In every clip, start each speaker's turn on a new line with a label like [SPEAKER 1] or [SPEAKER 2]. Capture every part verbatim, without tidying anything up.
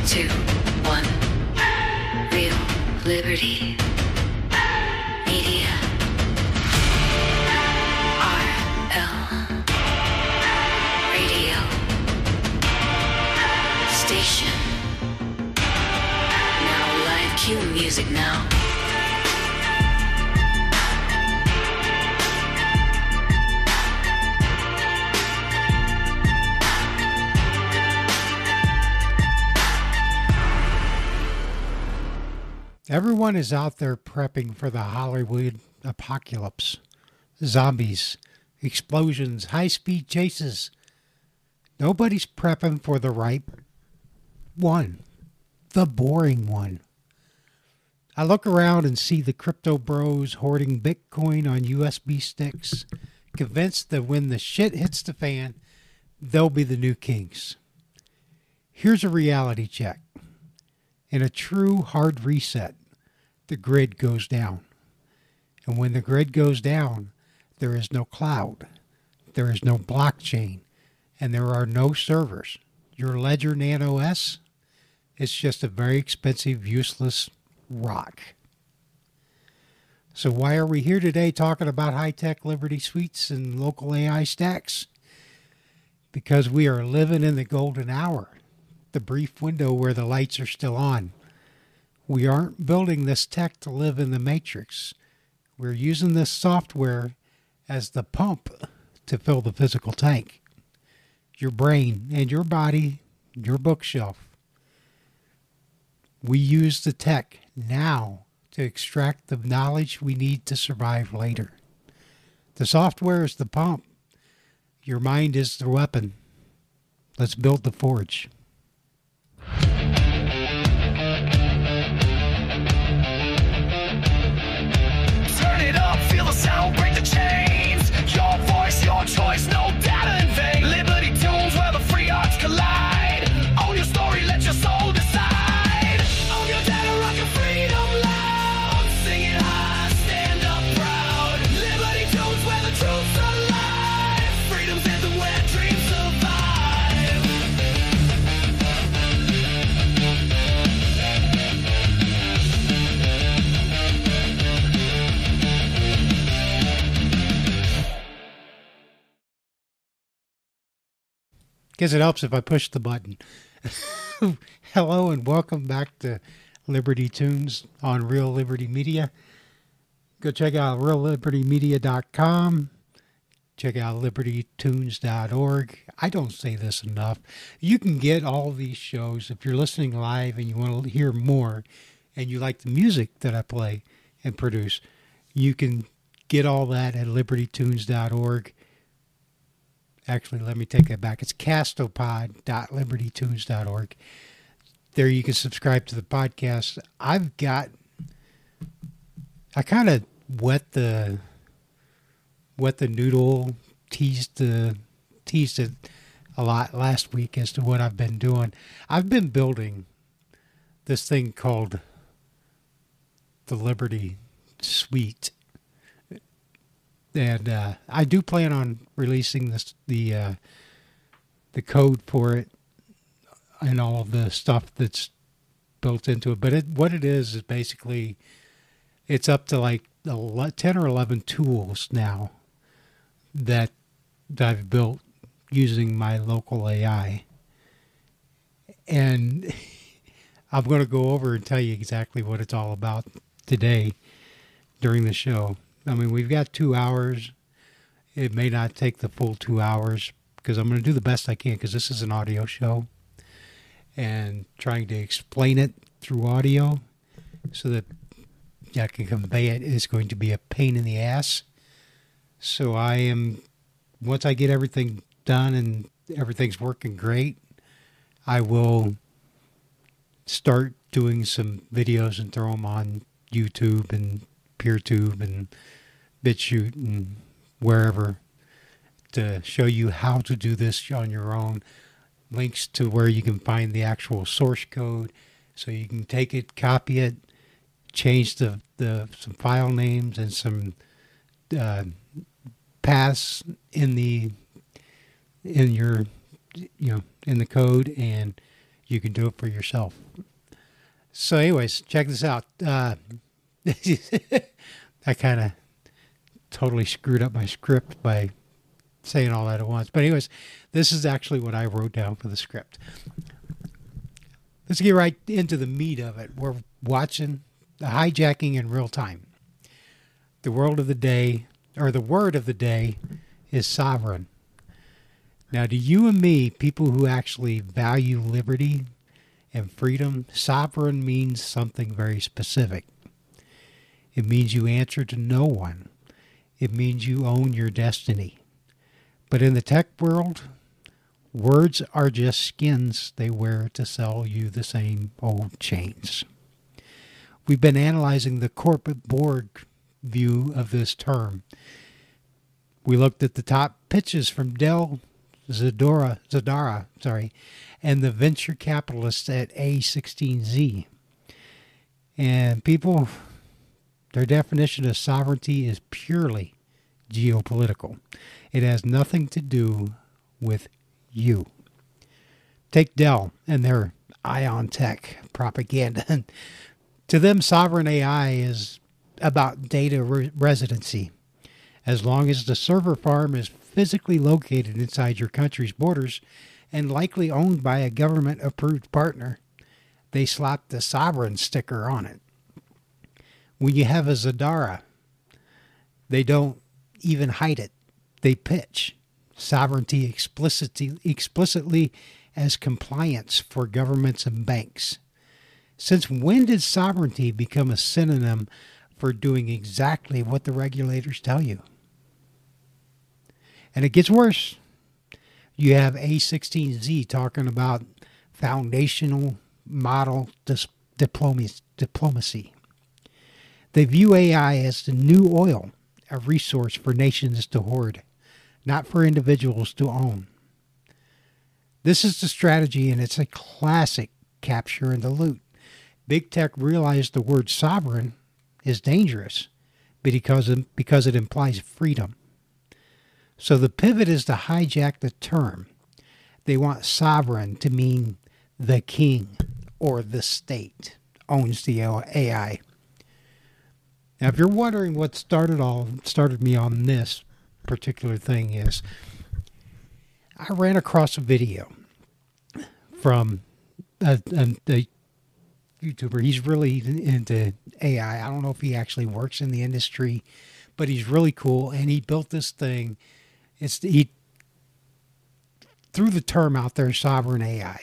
[SPEAKER 1] two, one. Real Liberty Media. R L Radio Station. Now live cue music now.
[SPEAKER 2] Everyone is out there prepping for the Hollywood apocalypse. Zombies, explosions, high-speed chases. Nobody's prepping for the right one, the boring one. I look around and see the crypto bros hoarding Bitcoin on U S B sticks, convinced that when the shit hits the fan, they'll be the new kings. Here's a reality check. In a true hard reset, the grid goes down. And when the grid goes down, there is no cloud, there is no blockchain, and there are no servers. Your Ledger Nano S, it's just a very expensive, useless rock. So why are we here today talking about high-tech Liberty Suites and local A I stacks? Because we are living in the golden hour, the brief window where the lights are still on. We aren't building this tech to live in the matrix. We're using this software as the pump to fill the physical tank. Your brain and your body, your bookshelf. We use the tech now to extract the knowledge we need to survive later. The software is the pump. Your mind is the weapon. Let's build the forge.
[SPEAKER 3] Sound, break the chains. Your voice, your choice, no data in vain. Liberty Tunes, where the free arts collide. Own your story, let your soul decide. Own your data, rock your freedom loud. Sing it high, stand up proud. Liberty Tunes, where the truth's alive. Freedom's anthem, where dreams
[SPEAKER 2] Guess it helps if I push the button. Hello and welcome back to Liberty Tunes on Real Liberty Media. Go check out real liberty media dot com. Check out liberty tunes dot org. I don't say this enough. You can get all these shows if you're listening live and you want to hear more and you like the music that I play and produce. You can get all that at liberty tunes dot org. Actually, let me take that back. It's castopod dot liberty tunes dot org. There you can subscribe to the podcast. I've got, I kind of wet the, wet the noodle, teased the, teased it a lot last week as to what I've been doing. I've been building this thing called the Liberty Suite. And uh, I do plan on releasing this, the uh, the code for it and all of the stuff that's built into it. But it, what it is is basically it's up to like ten or eleven tools now that, that I've built using my local A I. And I'm going to go over and tell you exactly what it's all about today during the show. I mean, we've got two hours. It may not take the full two hours because I'm going to do the best I can because this is an audio show. And trying to explain it through audio so that I can convey it is going to be a pain in the ass. So I am, once I get everything done and everything's working great, I will start doing some videos and throw them on YouTube and PeerTube and BitChute and wherever to show you how to do this on your own. Links to where you can find the actual source code so you can take it, copy it, change the, the some file names and some uh, paths in the in your you know in the code, and you can do it for yourself. So anyways, check this out. Uh, I kind of totally screwed up my script by saying all that at once. But anyways, this is actually what I wrote down for the script. Let's get right into the meat of it. We're watching the hijacking in real time. The world of the day, or the word of the day, is sovereign. Now, to you and me, people who actually value liberty and freedom, sovereign means something very specific. It means you answer to no one. It means you own your destiny. But in the tech world, words are just skins they wear to sell you the same old chains. We've been analyzing the corporate board view of this term. We looked at the top pitches from Dell, Zadora, Zadara, sorry, and the venture capitalists at A sixteen Z. And people, their definition of sovereignty is purely geopolitical. It has nothing to do with you. Take Dell and their Ion Tech propaganda. To them, sovereign A I is about data re- residency. As long as the server farm is physically located inside your country's borders and likely owned by a government-approved partner, they slap the sovereign sticker on it. When you have a Zadara, they don't even hide it. They pitch sovereignty explicitly, explicitly as compliance for governments and banks. Since when did sovereignty become a synonym for doing exactly what the regulators tell you? And it gets worse. You have A sixteen Z talking about foundational model dis- diplomacy, diplomacy. They view A I as the new oil, a resource for nations to hoard, not for individuals to own. This is the strategy, and it's a classic capture and dilute. Big tech realized the word sovereign is dangerous because it, because it implies freedom. So the pivot is to hijack the term. They want sovereign to mean the king or the state owns the A I. Now, if you're wondering what started all started me on this particular thing is, I ran across a video from a, a, a YouTuber. He's really into A I. I don't know if he actually works in the industry, but he's really cool. And he built this thing. It's he threw the term out there, sovereign A I.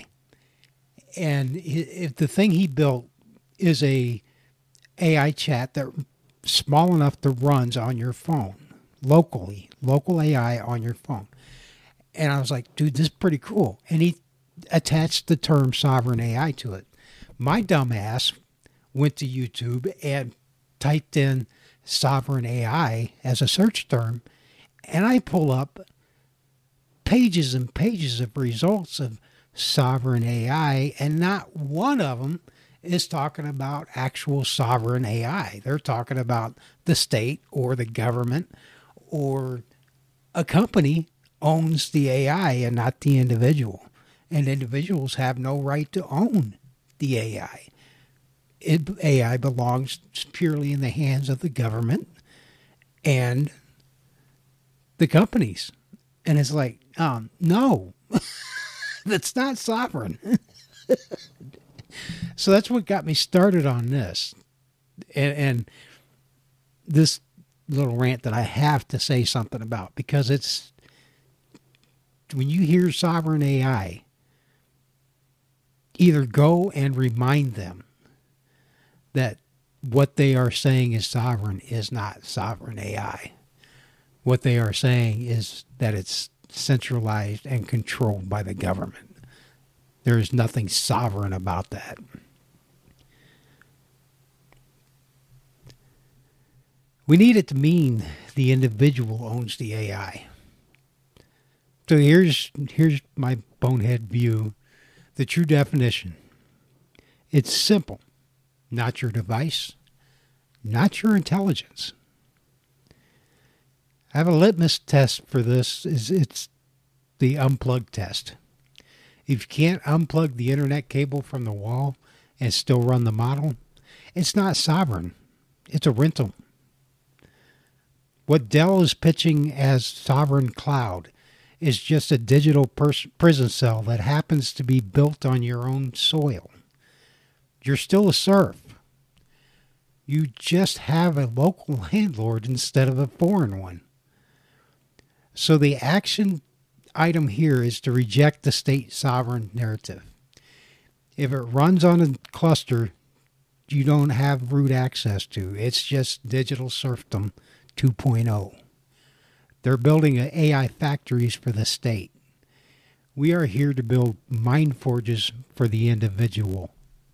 [SPEAKER 2] And if the thing he built is a A I chat that small enough to runs on your phone locally, local A I on your phone. And I was like, dude, this is pretty cool. And he attached the term sovereign A I to it. My dumbass went to YouTube and typed in sovereign A I as a search term, and I pull up pages and pages of results of sovereign A I, and not one of them is talking about actual sovereign A I. They're talking about the state or the government or a company owns the A I and not the individual. And individuals have no right to own the A I. It, A I belongs purely in the hands of the government and the companies. And it's like, um, no, that's not sovereign. So that's what got me started on this. And, and this little rant that I have to say something about, because it's, when you hear sovereign A I, either go and remind them that what they are saying is sovereign is not sovereign A I. What they are saying is that it's centralized and controlled by the government. There is nothing sovereign about that. We need it to mean the individual owns the A I. So here's here's my bonehead view. The true definition. It's simple. Not your device, not your intelligence. I have a litmus test for this. Is It's the unplug test. If you can't unplug the internet cable from the wall and still run the model, it's not sovereign. It's a rental. What Dell is pitching as sovereign cloud is just a digital pers- prison cell that happens to be built on your own soil. You're still a serf. You just have a local landlord instead of a foreign one. So the action item here is to reject the state sovereign narrative. If it runs on a cluster you don't have root access to, it's just digital serfdom two point oh. They're building A I factories for the state. We are here to build mind forges for the individual.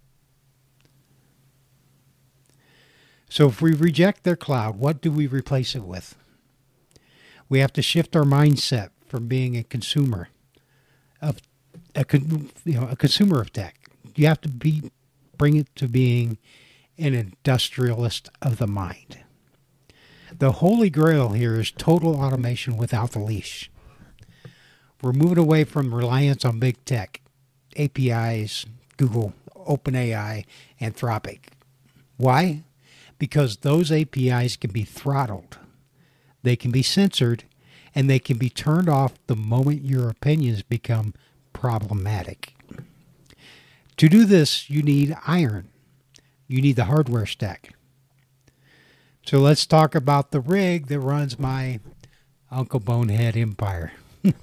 [SPEAKER 2] So if we reject their cloud, what do we replace it with? We have to shift our mindset from being a consumer of a you know a consumer of tech. You have to be bring it to being an industrialist of the mind. The holy grail here is total automation without the leash. We're moving away from reliance on big tech, A P Is, Google, OpenAI, Anthropic. Why? Because those A P Is can be throttled. They can be censored, and they can be turned off the moment your opinions become problematic. To do this, you need iron. You need the hardware stack. So let's talk about the rig that runs my Uncle Bonehead empire.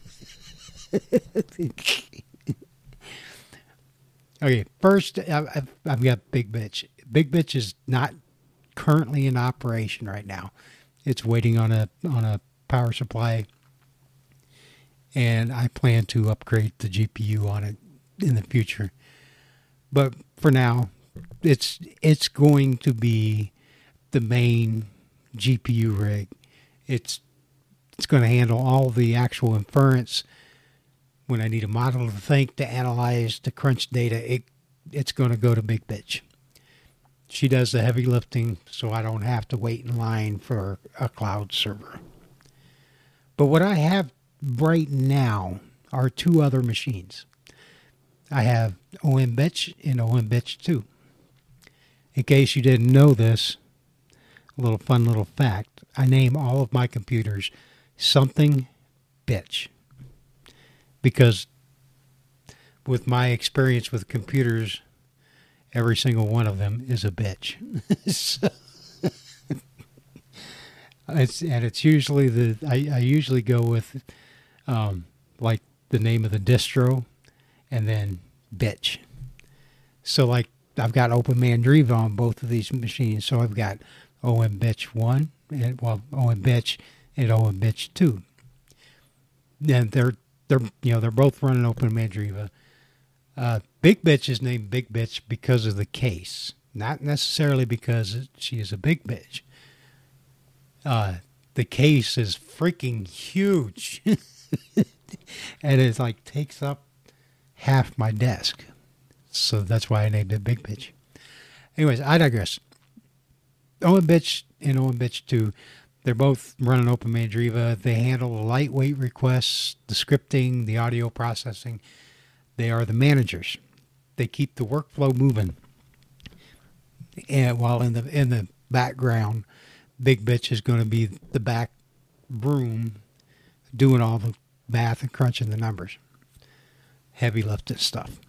[SPEAKER 2] Okay, first, I've, I've got Big Bitch. Big Bitch is not currently in operation right now. It's waiting on a on a power supply, and I plan to upgrade the G P U on it in the future. But for now, it's it's going to be the main G P U rig. It's it's going to handle all the actual inference. When I need a model to think, to analyze, to crunch data, it it's going to go to Big Bitch. She does the heavy lifting, so I don't have to wait in line for a cloud server. But what I have right now are two other machines. I have O M Bitch and O M Bitch two. In case you didn't know this, a little fun little fact, I name all of my computers something bitch. Because with my experience with computers, every single one of them is a bitch. So, it's, and it's usually the, I, I usually go with um, like the name of the distro and then bitch. So like I've got OpenMandriva on both of these machines. So I've got O M Bitch one, and well, O M Bitch and O M Bitch two. And they're, they're, you know, they're both running OpenMandriva. Uh, Big Bitch is named Big Bitch because of the case, not necessarily because she is a big bitch. Uh, the case is freaking huge, and it like takes up half my desk. So that's why I named it Big Bitch. Anyways, I digress. O M Bitch and O M Bitch two, they're both running OpenMandriva. They handle the lightweight requests, the scripting, the audio processing. They are the managers. They keep the workflow moving. And while in the in the background, Big Bitch is going to be the back room doing all the math and crunching the numbers. Heavy lifting stuff.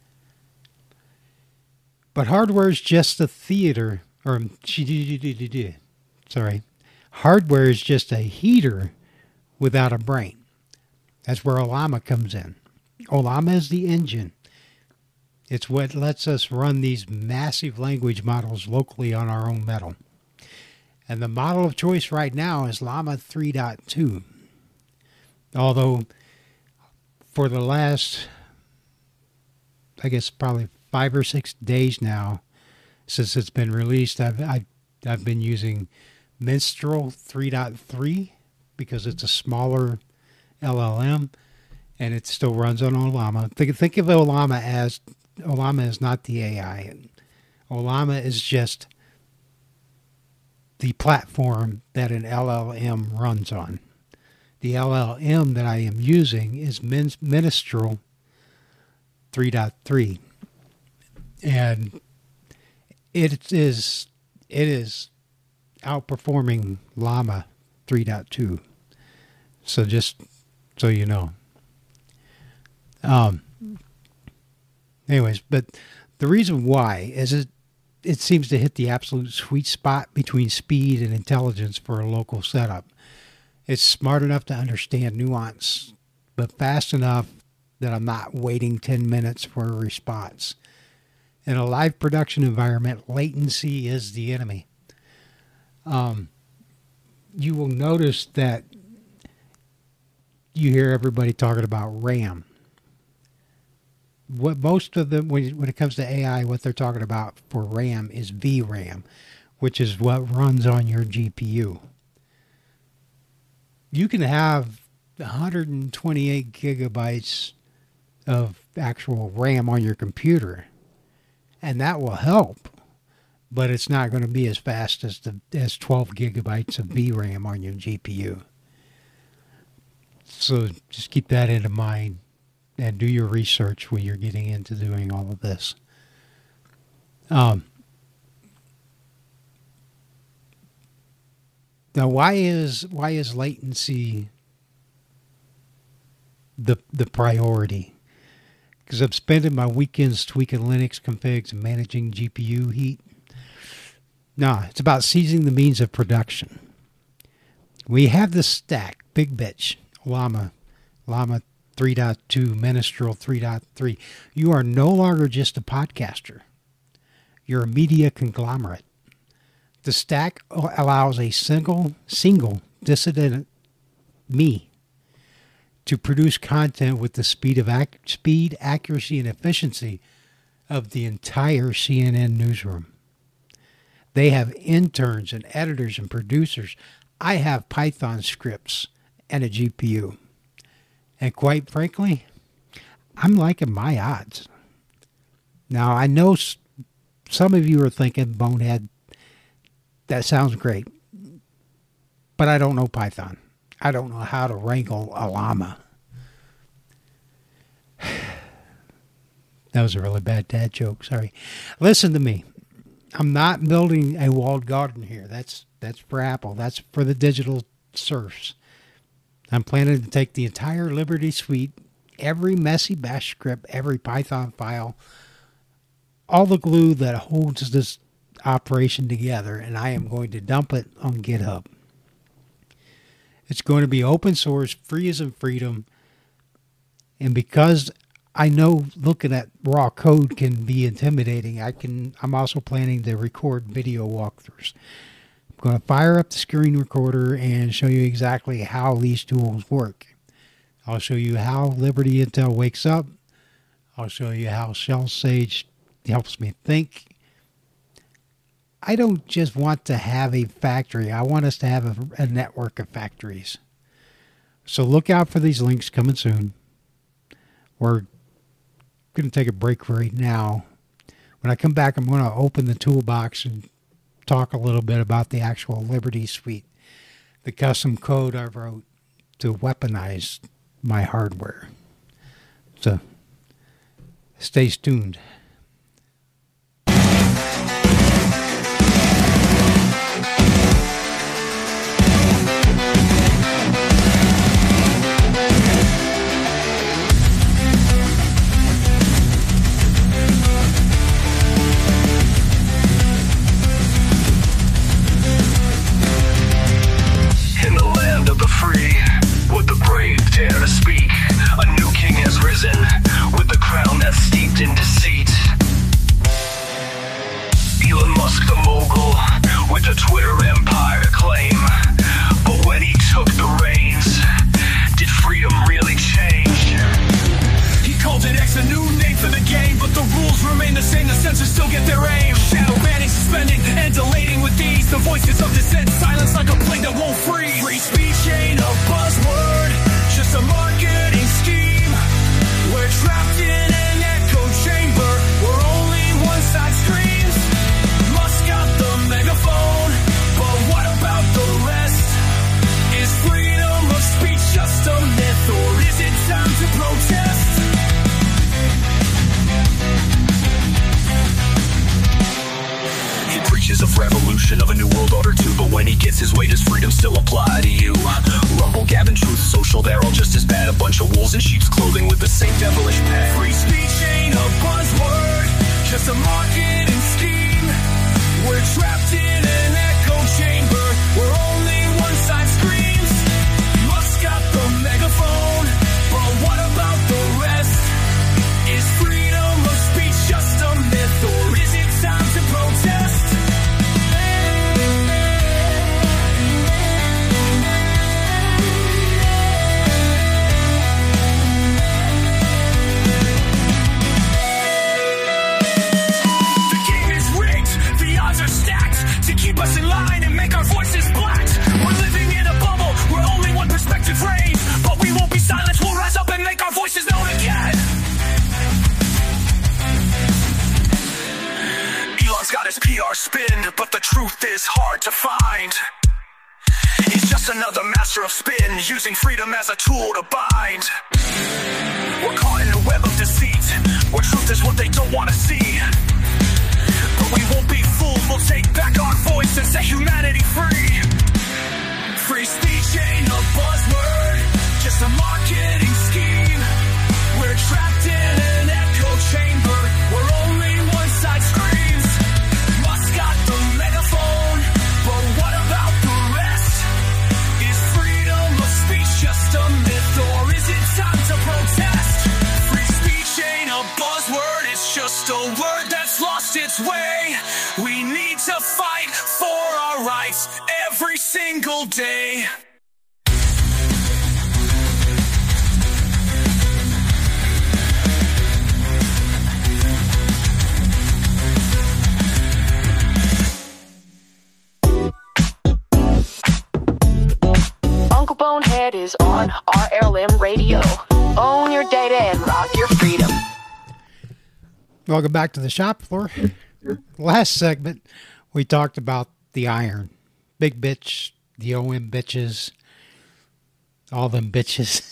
[SPEAKER 2] But hardware is just a theater, or sorry, hardware is just a heater without a brain. That's where Ollama comes in. Ollama is the engine. It's what lets us run these massive language models locally on our own metal. And the model of choice right now is Llama three point two. Although for the last, I guess probably five or six days now, since it's been released, I've I've, I've been using Minstrel three point three because it's a smaller L L M. And it still runs on Ollama. Think, think of Ollama as, Ollama is not the A I. Ollama is just the platform that an L L M runs on. The L L M that I am using is Min- Minstrel three point three. And it is it is outperforming Llama three point two. So just so you know. Um. Anyways, but the reason why is it it seems to hit the absolute sweet spot between speed and intelligence for a local setup. It's smart enough to understand nuance, but fast enough that I'm not waiting ten minutes for a response. In a live production environment, latency is the enemy. Um, you will notice that you hear everybody talking about RAM. What most of them, when, when it comes to A I, what they're talking about for RAM is V RAM, which is what runs on your G P U. You can have one hundred twenty-eight gigabytes of actual RAM on your computer, and that will help, but it's not going to be as fast as the as twelve gigabytes of V RAM on your G P U. So just keep that in mind and do your research when you're getting into doing all of this. Um, now, why is why is latency the the priority? Because I'm spending my weekends tweaking Linux configs and managing G P U heat. No, it's about seizing the means of production. We have this stack, Big Bitch, Llama, Llama three point two, Ministral three point three. You are no longer just a podcaster. You're a media conglomerate. The stack allows a single, single dissident, me, to produce content with the speed of ac- speed, accuracy, and efficiency of the entire C N N newsroom. They have interns and editors and producers. I have Python scripts and a G P U. And quite frankly, I'm liking my odds. Now, I know some of you are thinking, Bonehead, that sounds great, but I don't know Python. I don't know how to wrangle a llama. That was a really bad dad joke. Sorry. Listen to me. I'm not building a walled garden here. That's that's for Apple. That's for the digital serfs. I'm planning to take the entire Liberty suite, every messy bash script, every Python file, all the glue that holds this operation together, and I am going to dump it on GitHub. It's going to be open source, free as in freedom. And because I know looking at raw code can be intimidating, I can, I'm also planning to record video walkthroughs. I'm going to fire up the screen recorder and show you exactly how these tools work. I'll show you how Liberty Intel wakes up. I'll show you how Shell Sage helps me think. I don't just want to have a factory. I want us to have a, a network of factories. So look out for these links coming soon. We're going to take a break right now. When I come back, I'm going to open the toolbox and talk a little bit about the actual Liberty suite, the custom code I wrote to weaponize my hardware. So stay tuned.
[SPEAKER 3] With the crown that's steeped in deceit. Elon Musk the mogul with the Twitter empire claim. But when he took the reins, did freedom really change? He called it X, a new name for the game, but the rules remain the same, the censors still get their aim. Shadow banning, suspending, and deleting with these. The voices of dissent silence like a plague that won't freeze. Free speech ain't a buzzword, just a marketing scheme. We're trapped in an echo chamber where only one side screams. Musk got the megaphone, but what about the rest? Is freedom of speech just a myth, or is it time to protest? Stages of revolution of a new world order too. But when he gets his way, does freedom still apply to you? Rumble, Gavin, Truth Social, they're all just as bad. A bunch of wolves in sheep's clothing with the same devilish past. Free speech ain't a buzzword, just a marketing scheme. We're trapped in an echo chamber where only one side screams. Musk got the megaphone, but what about the rest? Is freedom of speech just a myth, or is it time to protest? The game is rigged, the odds are stacked to keep us in line and make our voices black. We're living in a bubble where only one perspective reigns, but we won't be silenced, we'll rise up and make our voices known again. Elon's got his P R spin, but the truth is hard to find. He's just another master of spin, using freedom as a tool to bind. We're caught in a web of deceit, where truth is what they don't want to see. But we won't be fooled, we'll take back our voice and set humanity free. Free speech ain't a buzzword, just a marketing scheme. We're trapped in an echo chamber where only one side screams. Musk got the megaphone, but what about the rest? Is freedom of speech just a myth, or is it time to protest? Free speech ain't a buzzword, it's just a word that's lost its way. We need to fight for our rights every single day.
[SPEAKER 4] Uncle Bonehead is on R L M Radio. Own your data and rock your freedom.
[SPEAKER 2] Welcome back to the shop floor. Last segment, we talked about the iron. Big bitch, the O M bitches, all them bitches.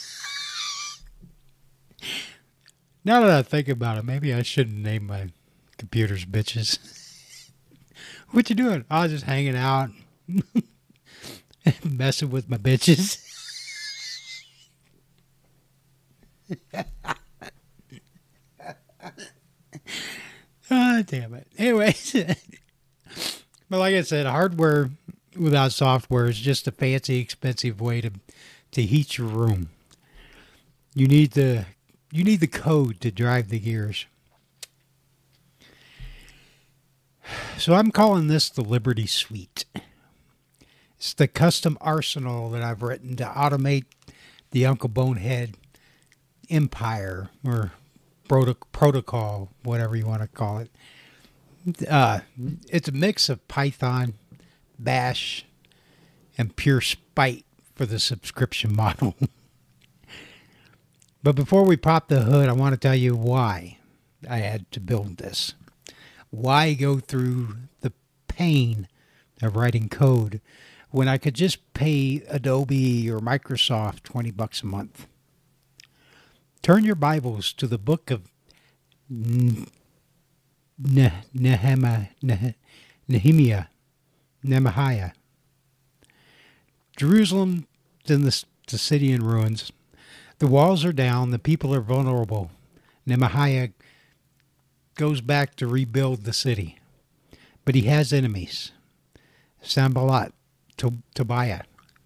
[SPEAKER 2] Now that I think about it, maybe I shouldn't name my computers bitches. What you doing? I was just hanging out, messing with my bitches. Oh, damn it. Anyways, but like I said, hardware without software is just a fancy, expensive way to to heat your room. You need the you need the code to drive the gears. So I'm calling this the Liberty Suite. It's the custom arsenal that I've written to automate the Uncle Bonehead empire, or proto- protocol, whatever you want to call it. Uh, it's a mix of Python, Bash, and pure spite for the subscription model. But before we pop the hood, I want to tell you why I had to build this. Why go through the pain of writing code when I could just pay Adobe or Microsoft twenty bucks a month? Turn your Bibles to the book of Nehemiah, Nehemiah, Nehemiah. Jerusalem is in the, the city in ruins. The walls are down. The people are vulnerable. Nehemiah goes back to rebuild the city. But he has enemies. Sanballat, to- Tobiah.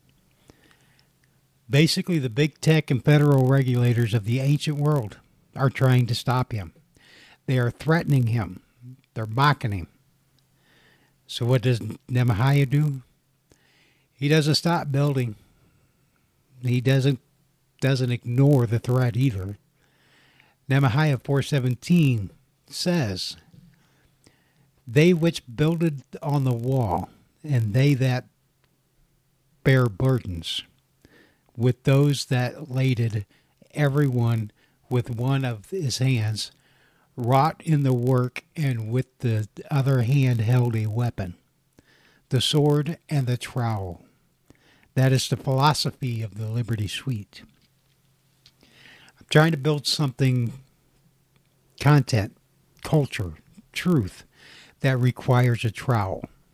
[SPEAKER 2] Basically, the big tech and federal regulators of the ancient world are trying to stop him. They are threatening him. They're mocking him. So what does Nehemiah do? He doesn't stop building. He doesn't doesn't ignore the threat either. Nehemiah four seventeen says, "They which builded on the wall, and they that bear burdens, with those that laded, every one with one of his hands, wrought in the work, and with the other hand held a weapon, the sword and the trowel." That is the philosophy of the Liberty Suite. I'm trying to build something, content, culture, truth, that requires a trowel.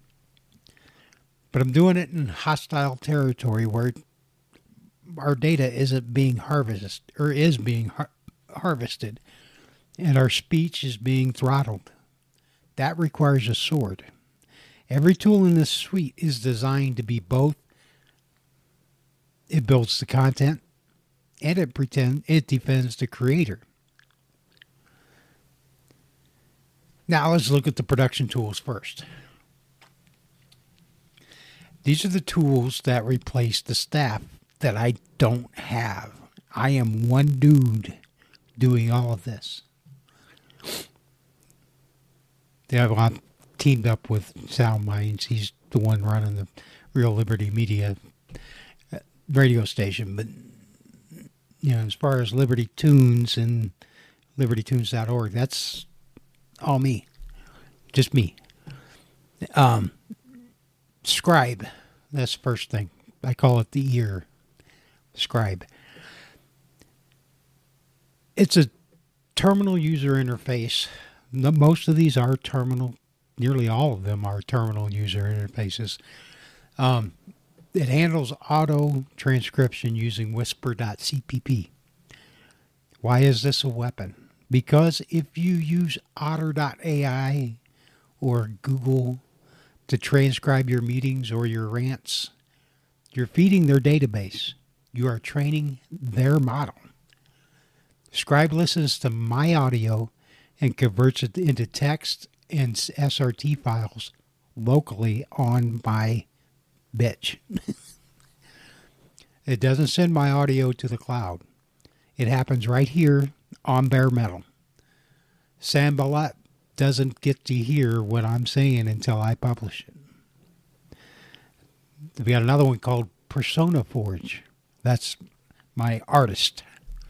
[SPEAKER 2] But I'm doing it in hostile territory where our data isn't being harvested or is being har- harvested, and our speech is being throttled. That requires a sword. Every tool in this suite is designed to be both. It builds the content, and it pretend it defends the creator. Now let's look at the production tools first. These are the tools that replace the staff that I don't have. I am one dude doing all of this. Yeah, well, I'm teamed up with Sound Minds. He's the one running the Real Liberty Media radio station. But, you know, as far as Liberty Tunes and liberty tunes dot org, that's all me. Just me. Um, Scribe. That's the first thing. I call it the ear. Scribe. It's a terminal user interface. Most of these are terminal. Nearly all of them are terminal user interfaces. Um, it handles auto transcription using whisper dot c p p. Why is this a weapon? Because if you use otter dot a i or Google to transcribe your meetings or your rants, you're feeding their database. You are training their model. Scribe listens to my audio and converts it into text and S R T files locally on my bitch. It doesn't send my audio to the cloud. It happens right here on bare metal. Sambalat doesn't get to hear what I'm saying until I publish it. We got another one called Persona Forge. That's my artist.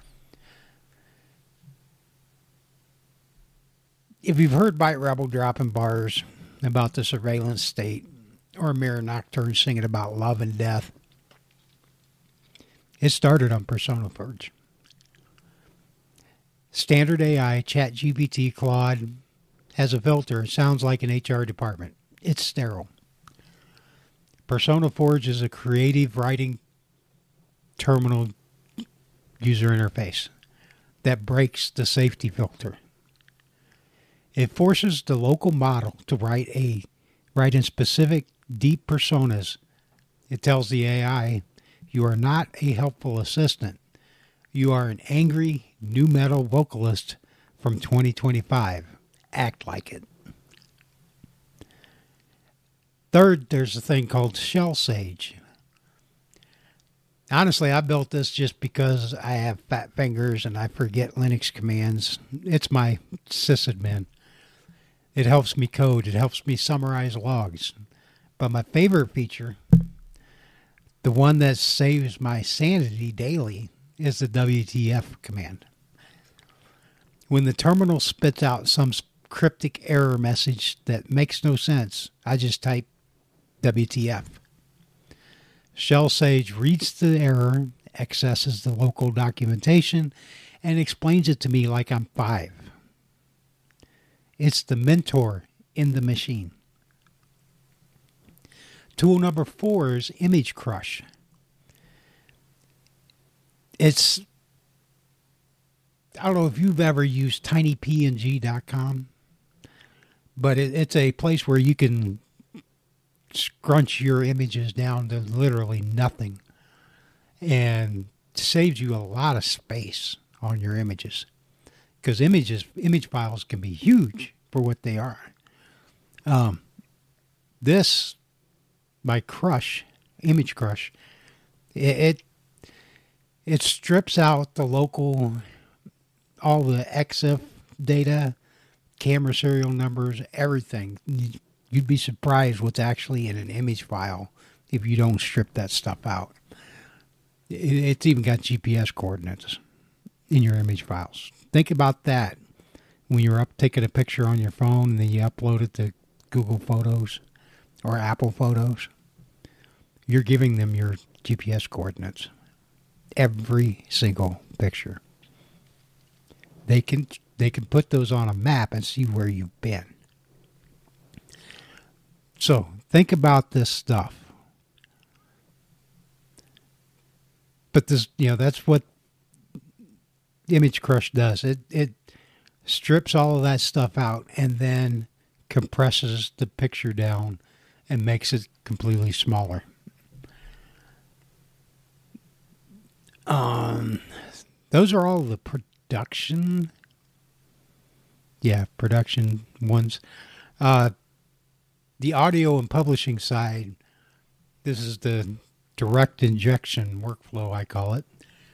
[SPEAKER 2] If you've heard Byte Rebel dropping bars about the surveillance state, or Mirror Nocturne singing about love and death, it started on Persona Forge. Standard A I, ChatGPT, Claude, has a filter. It sounds like an H R department. It's sterile. Persona Forge is a creative writing terminal user interface that breaks the safety filter. It forces the local model to write a write in specific deep personas. It tells the A I, you are not a helpful assistant. You are an angry nu metal vocalist from twenty twenty-five. Act like it. Third, there's a thing called Shell Sage. Honestly, I built this just because I have fat fingers and I forget Linux commands. It's my sysadmin. It helps me code. It helps me summarize logs. But my favorite feature, the one that saves my sanity daily, is the W T F command. When the terminal spits out some cryptic error message that makes no sense, I just type W T F. Shell Sage reads the error, accesses the local documentation, and explains it to me like I'm five. It's the mentor in the machine. Tool number four is Image Crush. It's, I don't know if you've ever used tiny p n g dot com, but it, it's a place where you can scrunch your images down to literally nothing, and saves you a lot of space on your images, because images, image files can be huge for what they are. Um, this, my Crush, Image Crush, it, it it strips out the local, all the E X I F data, camera serial numbers, everything. You'd be surprised what's actually in an image file if you don't strip that stuff out. It's even got G P S coordinates in your image files. Think about that when you're up taking a picture on your phone and then you upload it to Google Photos or Apple Photos. You're giving them your G P S coordinates. Every single picture. They can they can put those on a map and see where you've been. So think about this stuff But this, you know, that's what Image Crush does. It it strips all of that stuff out and then compresses the picture down and makes it completely smaller. Um, those are all the production. Yeah, production ones. Uh, the audio and publishing side, this is the direct injection workflow, I call it.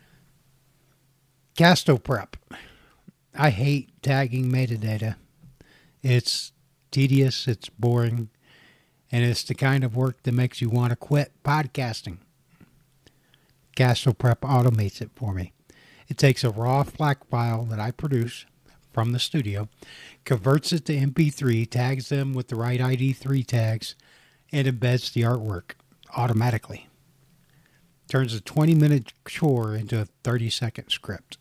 [SPEAKER 2] Castoprep. I hate tagging metadata. It's tedious, it's boring, and it's the kind of work that makes you want to quit podcasting. Castoprep automates it for me. It takes a raw FLAC file that I produce from the studio, converts it to M P three, tags them with the right I D three tags, and embeds the artwork automatically. Turns a twenty minute chore into a thirty second script.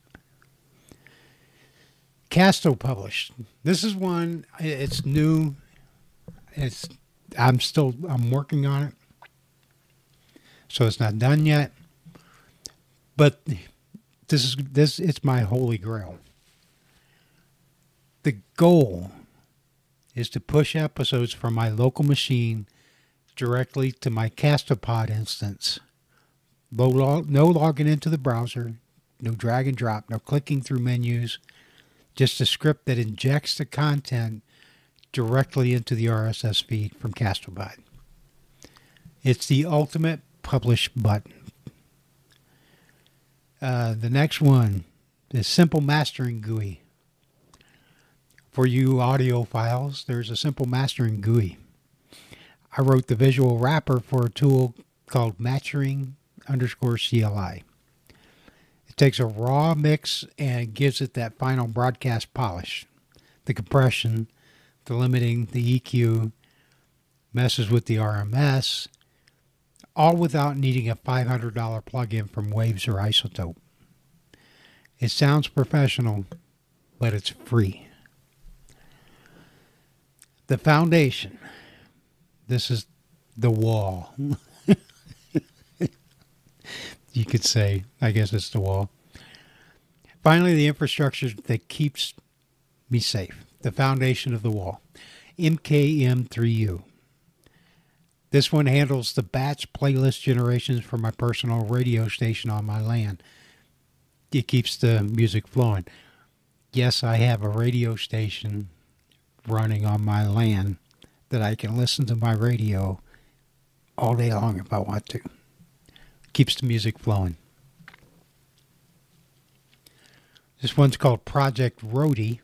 [SPEAKER 2] Casto published. This is one, it's new. It's I'm still I'm working on it. So it's not done yet. But this is this it's my holy grail. The goal is to push episodes from my local machine directly to my Castopod instance. No, log, no logging into the browser, no drag and drop, no clicking through menus, just a script that injects the content directly into the R S S feed from Castopod. It's the ultimate publish button. Uh, the next one is Simple Mastering G U I. For you audio files, there's a Simple Mastering G U I. I wrote the visual wrapper for a tool called Mastering underscore C L I. It takes a raw mix and gives it that final broadcast polish. The compression, the limiting, the E Q, messes with the R M S, all without needing a five hundred dollars plugin from Waves or Isotope. It sounds professional, but it's free. The foundation. This is the wall. You could say, I guess it's the wall. Finally, the infrastructure that keeps me safe. The foundation of the wall. M K M three U. This one handles the batch playlist generations for my personal radio station on my LAN. It keeps the music flowing. Yes, I have a radio station running on my LAN that I can listen to my radio all day long if I want to. Keeps the music flowing. This one's called Project Roadie,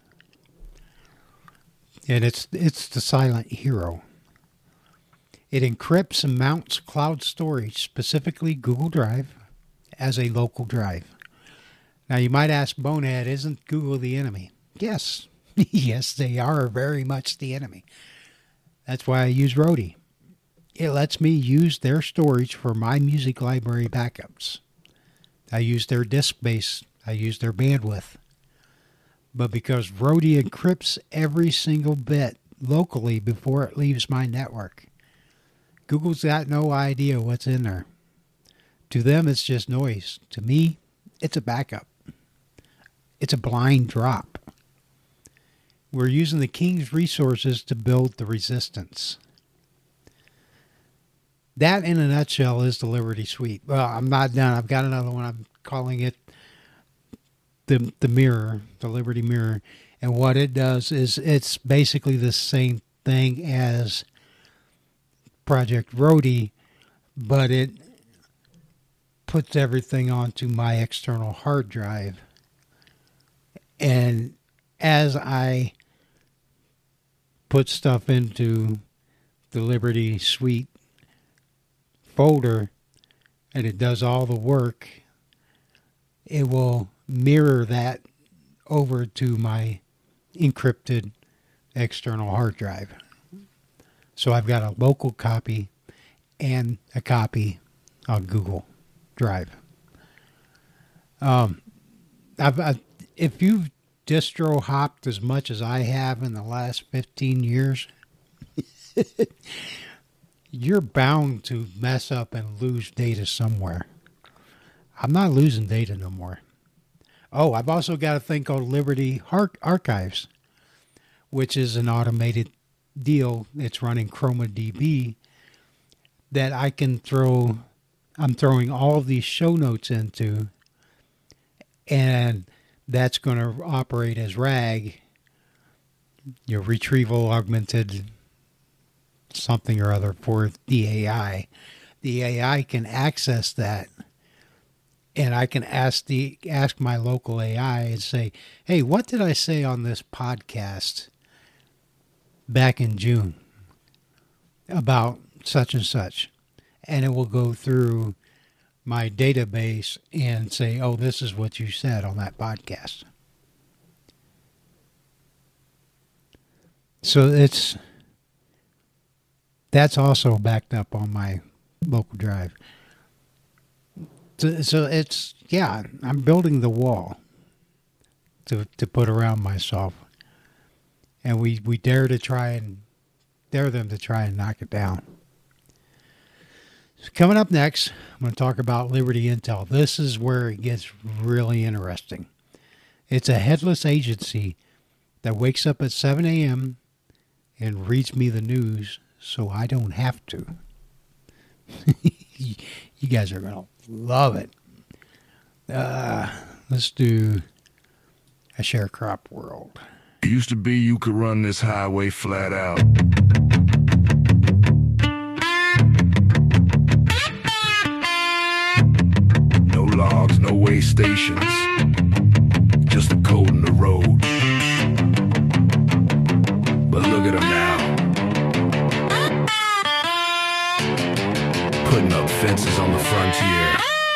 [SPEAKER 2] and it's it's the silent hero. It encrypts and mounts cloud storage, specifically Google Drive, as a local drive. Now you might ask, Bonehead, isn't Google the enemy? Yes. Yes, they are very much the enemy. That's why I use Roadie. It lets me use their storage for my music library backups. I use their disk space. I use their bandwidth. But because Roadie encrypts every single bit locally before it leaves my network, Google's got no idea what's in there. To them, it's just noise. To me, it's a backup. It's a blind drop. We're using the king's resources to build the resistance. That, in a nutshell, is the Liberty Suite. Well, I'm not done. I've got another one. I'm calling it the the Mirror, the Liberty Mirror. And what it does is it's basically the same thing as Project Roadie, but it puts everything onto my external hard drive. And as I put stuff into the Liberty Suite folder and it does all the work, it will mirror that over to my encrypted external hard drive. So I've got a local copy and a copy on Google Drive. Um, I've, I've, if you've distro hopped as much as I have in the last fifteen years, you're bound to mess up and lose data somewhere. I'm not losing data no more. Oh, I've also got a thing called Liberty Ar- Archives, which is an automated deal. It's running ChromaDB that I can throw, I'm throwing all of these show notes into, and that's going to operate as RAG, your retrieval augmented something or other for the A I. The A I can access that, and I can ask the ask my local A I and say, hey, what did I say on this podcast back in June about such and such? And it will go through my database and say, oh, this is what you said on that podcast. So it's that's also backed up on my local drive. So, so it's, yeah, I'm building the wall to to put around myself. And we, we dare to try and dare them to try and knock it down. So coming up next, I'm going to talk about Liberty Intel. This is where it gets really interesting. It's a headless agency that wakes up at seven a.m. and reads me the news so I don't have to. You guys are going to love it. Uh, let's do a sharecrop world.
[SPEAKER 5] It used to be you could run this highway flat out. No logs, no way stations. Just the code in the road. But look at them now. Putting up fences on the frontier.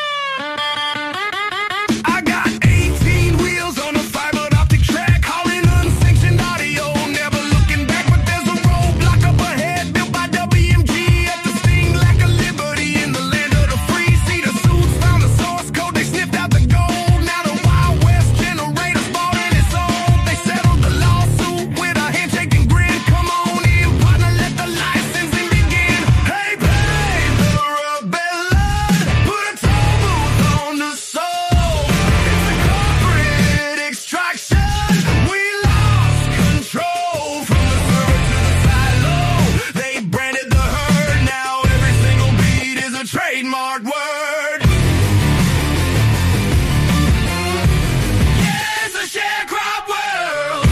[SPEAKER 5] I got eighteen wheels on a fiber optic track, hauling unsanctioned audio, never looking back. But there's a roadblock up ahead, built by W M G at the sting like a liberty in the land of the free. See the suits found the source code, they sniffed out the gold. Now the Wild West generators bought and it's sold. They settled the lawsuit with a handshake and grin. Come on in, partner, let the licensing begin. Hey, babe, the rebellion, put a toll booth on the soul. It's a corporate extraction. We lost control from the server to the silo. They branded the herd. Now every single beat is a trademark word. Yeah, it's a sharecrop world.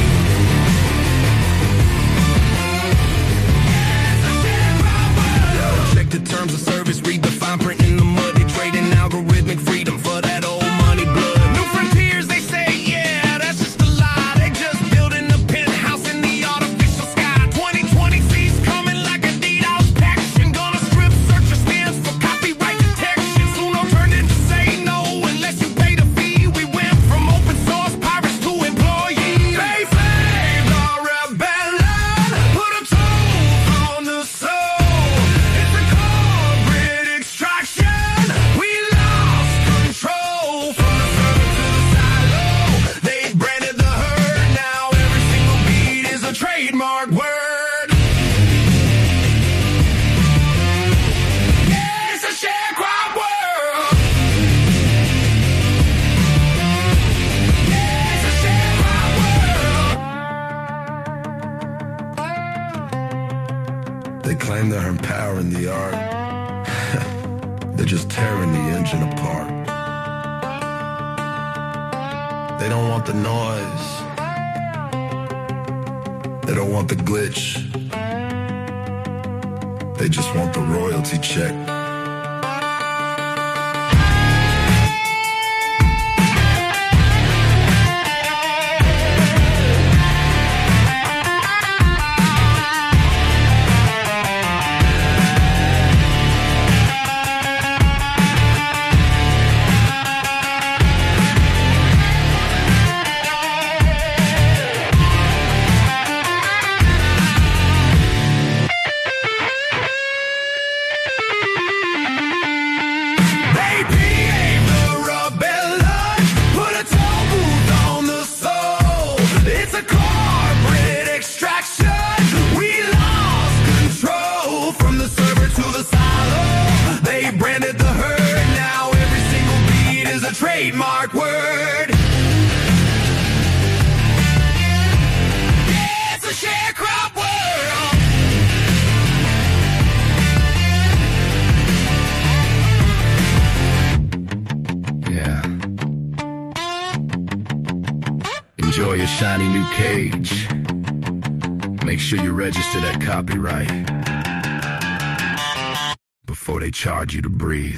[SPEAKER 5] Yeah, it's a sharecrop world. Check the terms of service, read the fine print in the mud. They trading algorithmic freedom for that old money blood. New frontiers, they say, yeah, that's just a lie. They just building a penthouse in the artificial sky. twenty twenty C's coming like a DDoS package. Gonna strip search your stands for copyright detection. Suno turned into say no unless you pay the fee. We went from open source pirates to employees. They saved our rebellion, put a toll on the soul. It's a corporate extraction. We lost control from the server to the silo. They branded the herd. Now every single beat is a trademark word. Yeah, it's a sharecrop world. Yeah, it's a sharecrop world. They claim they're empowering the art. They're just tearing the engine apart. They don't want the noise. They don't want the glitch. They just want the royalty check. trademark word. Yeah, it's a sharecrop world. Yeah. Enjoy your shiny new cage. Make sure you register that copyright before they charge you to breathe.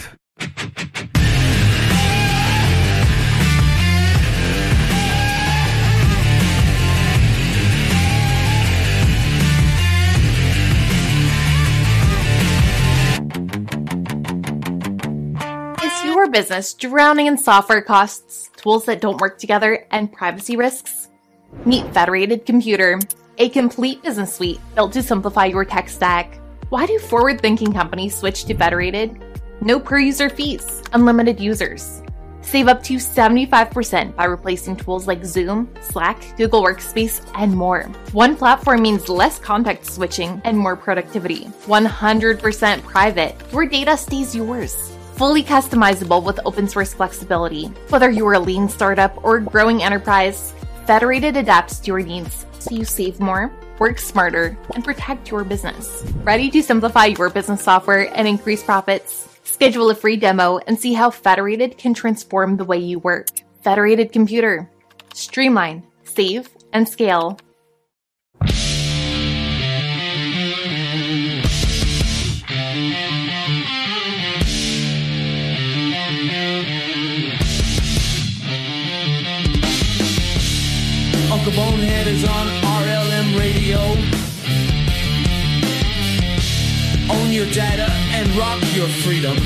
[SPEAKER 6] Is your business drowning in software costs, tools that don't work together, and privacy risks? Meet Federated Computer, a complete business suite built to simplify your tech stack. Why do forward-thinking companies switch to Federated? No per-user fees, unlimited users. Save up to seventy-five percent by replacing tools like Zoom, Slack, Google Workspace, and more. One platform means less context switching and more productivity. one hundred percent private. Your data stays yours. Fully customizable with open source flexibility. Whether you're a lean startup or growing enterprise, Federated adapts to your needs so you save more, work smarter, and protect your business. Ready to simplify your business software and increase profits? Schedule a free demo and see how Federated can transform the way you work. Federated Computer. Streamline, save, and scale.
[SPEAKER 5] Uncle Bonehead is on R L M Radio. Own your data and rock your freedom.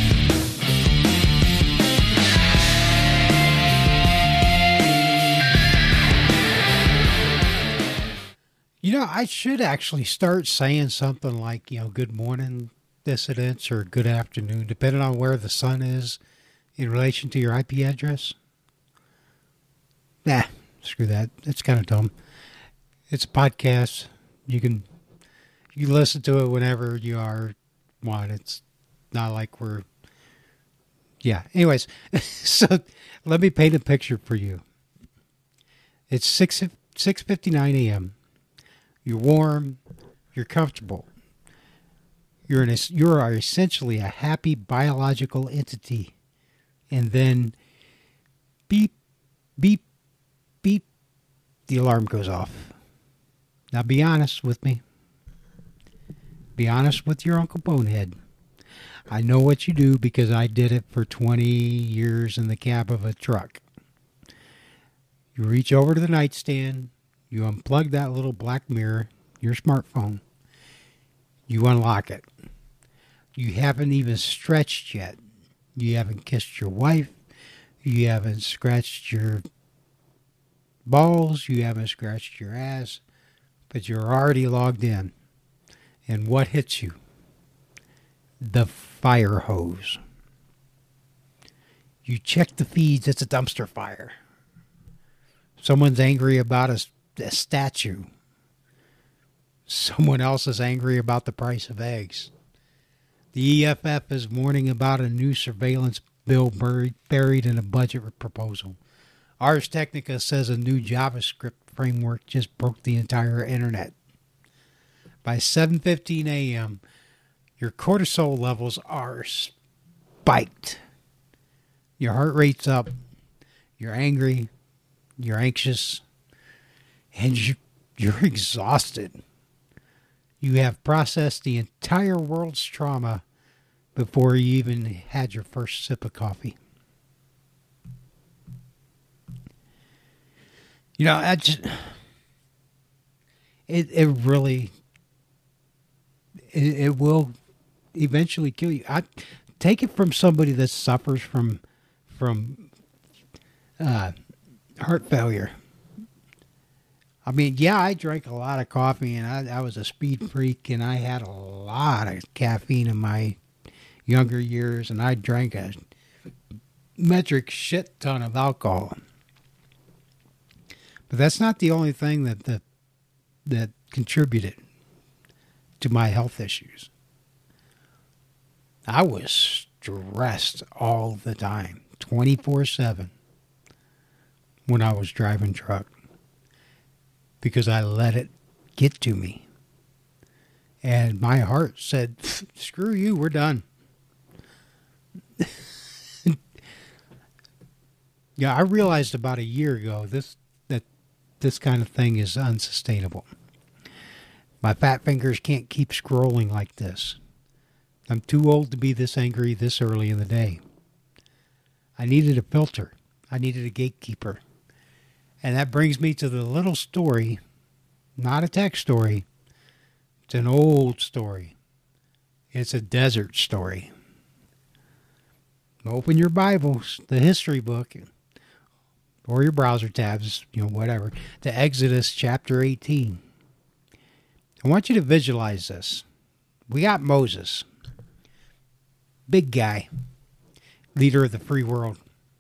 [SPEAKER 2] You know, I should actually start saying something like, you know, good morning, dissidents, or good afternoon, depending on where the sun is in relation to your I P address. Nah, screw that. It's kind of dumb. It's a podcast. You can you can listen to it whenever you are want. It's not like we're yeah. Anyways, so let me paint a picture for you. It's six six fifty nine a.m. You're warm. You're comfortable. You're an you are essentially a happy biological entity, and then beep beep beep. The alarm goes off. Now be honest with me. Be honest with your Uncle Bonehead. I know what you do because I did it for twenty years in the cab of a truck. You reach over to the nightstand. You unplug that little black mirror, your smartphone. You unlock it. You haven't even stretched yet. You haven't kissed your wife. You haven't scratched your balls. You haven't scratched your ass. But you're already logged in. And what hits you? The fire hose. You check the feeds. It's a dumpster fire. Someone's angry about a, a statue. Someone else is angry about the price of eggs. The E F F is warning about a new surveillance bill buried, buried in a budget proposal. Ars Technica says a new JavaScript framework just broke the entire internet. By seven fifteen a.m., your cortisol levels are spiked. Your heart rate's up. You're angry. You're anxious. And you, you're exhausted. You have processed the entire world's trauma before you even had your first sip of coffee. You know, I just, it it really, it, it will eventually kill you. I take it from somebody that suffers from from uh, heart failure. I mean, yeah, I drank a lot of coffee, and I, I was a speed freak, and I had a lot of caffeine in my younger years, and I drank a metric shit ton of alcohol. But that's not the only thing that that, that contributed to my health issues. I was stressed all the time, twenty-four seven when I was driving truck because I let it get to me. And my heart said, screw you, we're done. Yeah, I realized about a year ago this that this kind of thing is unsustainable. My fat fingers can't keep scrolling like this. I'm too old to be this angry this early in the day. I needed a filter. I needed a gatekeeper. And that brings me to the little story, not a tech story. It's an old story. It's a desert story. Open your Bibles, the history book, or your browser tabs, you know, whatever, to Exodus chapter eighteen. I want you to visualize this. We got Moses, big guy, leader of the free world.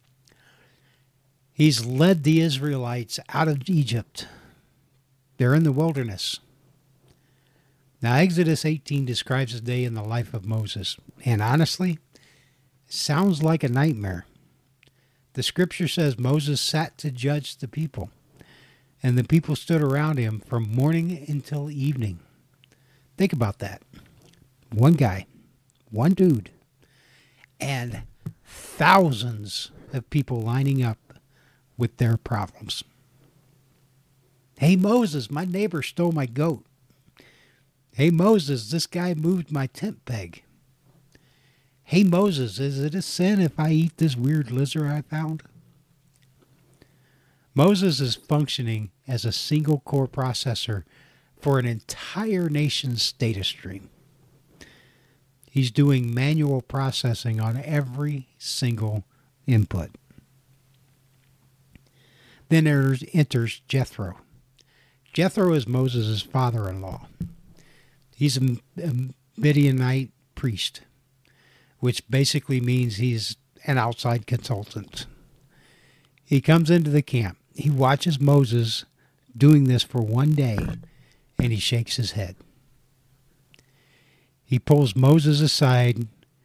[SPEAKER 2] He's led the Israelites out of Egypt. They're in the wilderness. Now, Exodus eighteen describes a day in the life of Moses, and honestly, it sounds like a nightmare. The scripture says Moses sat to judge the people, and the people stood around him from morning until evening. Think about that. One guy, one dude, and thousands of people lining up with their problems. Hey, Moses, my neighbor stole my goat. Hey, Moses, this guy moved my tent peg. Hey, Moses, is it a sin if I eat this weird lizard I found? Moses is functioning as a single core processor for an entire nation's data stream. He's doing manual processing on every single input. Then enters, enters Jethro. Jethro is Moses' father-in-law. He's a, a Midianite priest, which basically means he's an outside consultant. He comes into the camp. He watches Moses doing this for one day, and he shakes his head. He pulls Moses aside,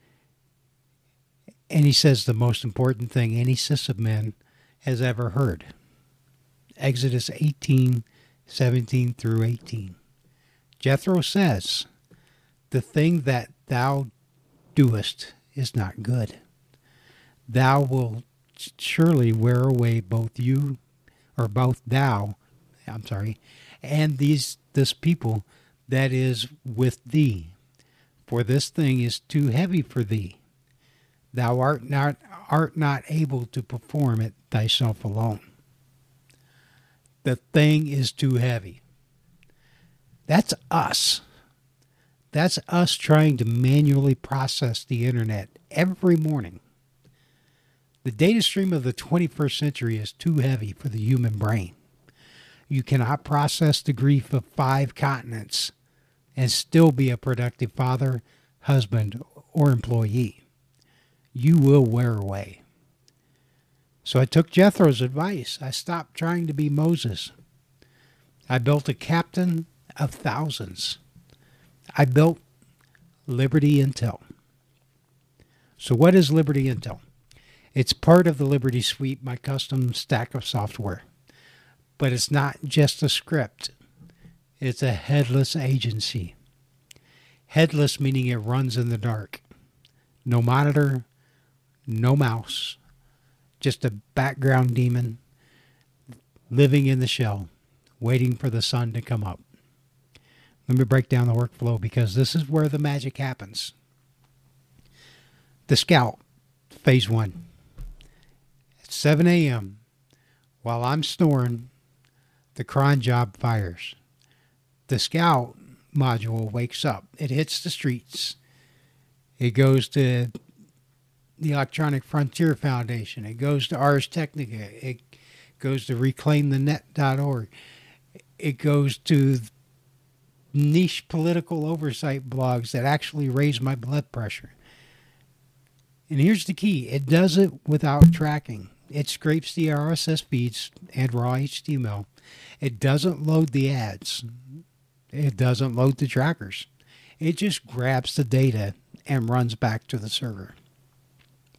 [SPEAKER 2] and he says the most important thing any sysadmin has ever heard. Exodus eighteen, seventeen through eighteen. Jethro says, the thing that thou doest is not good. Thou wilt surely wear away both you, or both thou, I'm sorry, and these this people that is with thee. For this thing is too heavy for thee. Thou art not art not able to perform it thyself alone. The thing is too heavy. That's us. That's us trying to manually process the internet every morning. The data stream of the twenty-first century is too heavy for the human brain. You cannot process the grief of five continents and still be a productive father, husband, or employee. You will wear away. So I took Jethro's advice. I stopped trying to be Moses. I built a captain of thousands. I built Liberty Intel. So what is Liberty Intel? It's part of the Liberty Suite, my custom stack of software. But it's not just a script. It's a headless agency. Headless meaning it runs in the dark. No monitor, no mouse, just a background demon living in the shell, waiting for the sun to come up. Let me break down the workflow because this is where the magic happens. The Scout, phase one. At seven a.m., while I'm snoring, the cron job fires. The Scout module wakes up. It hits the streets. It goes to the Electronic Frontier Foundation. It goes to Ars Technica. It goes to reclaim the net dot org. It goes to niche political oversight blogs that actually raise my blood pressure. And here's the key. It does it without tracking. It scrapes the R S S feeds and raw H T M L. It doesn't load the ads. It doesn't load the trackers. It just grabs the data and runs back to the server.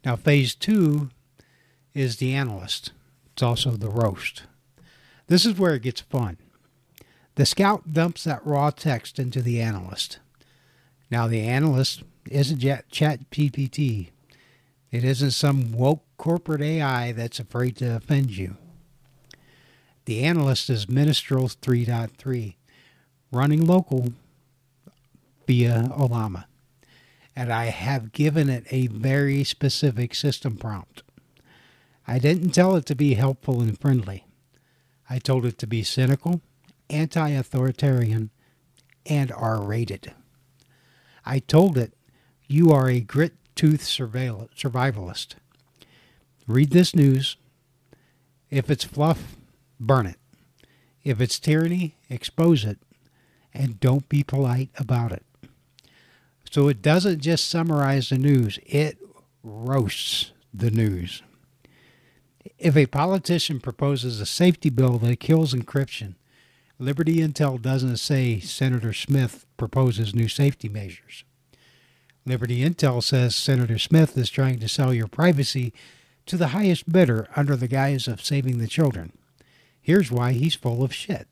[SPEAKER 2] Now, phase two is the analyst. It's also the roast. This is where it gets fun. The scout dumps that raw text into the analyst. Now, the analyst isn't Chat G P T. It isn't some woke corporate A I that's afraid to offend you. The analyst is Minstrel three point three, running local via Olama. And I have given it a very specific system prompt. I didn't tell it to be helpful and friendly. I told it to be cynical, anti-authoritarian, and R-rated. I told it, you are a grit-tooth surveil- survivalist. Read this news. If it's fluff, burn it. If it's tyranny, expose it. And don't be polite about it. So it doesn't just summarize the news, it roasts the news. If a politician proposes a safety bill that kills encryption, Liberty Intel doesn't say Senator Smith proposes new safety measures. Liberty Intel says Senator Smith is trying to sell your privacy to the highest bidder under the guise of saving the children. Here's why he's full of shit.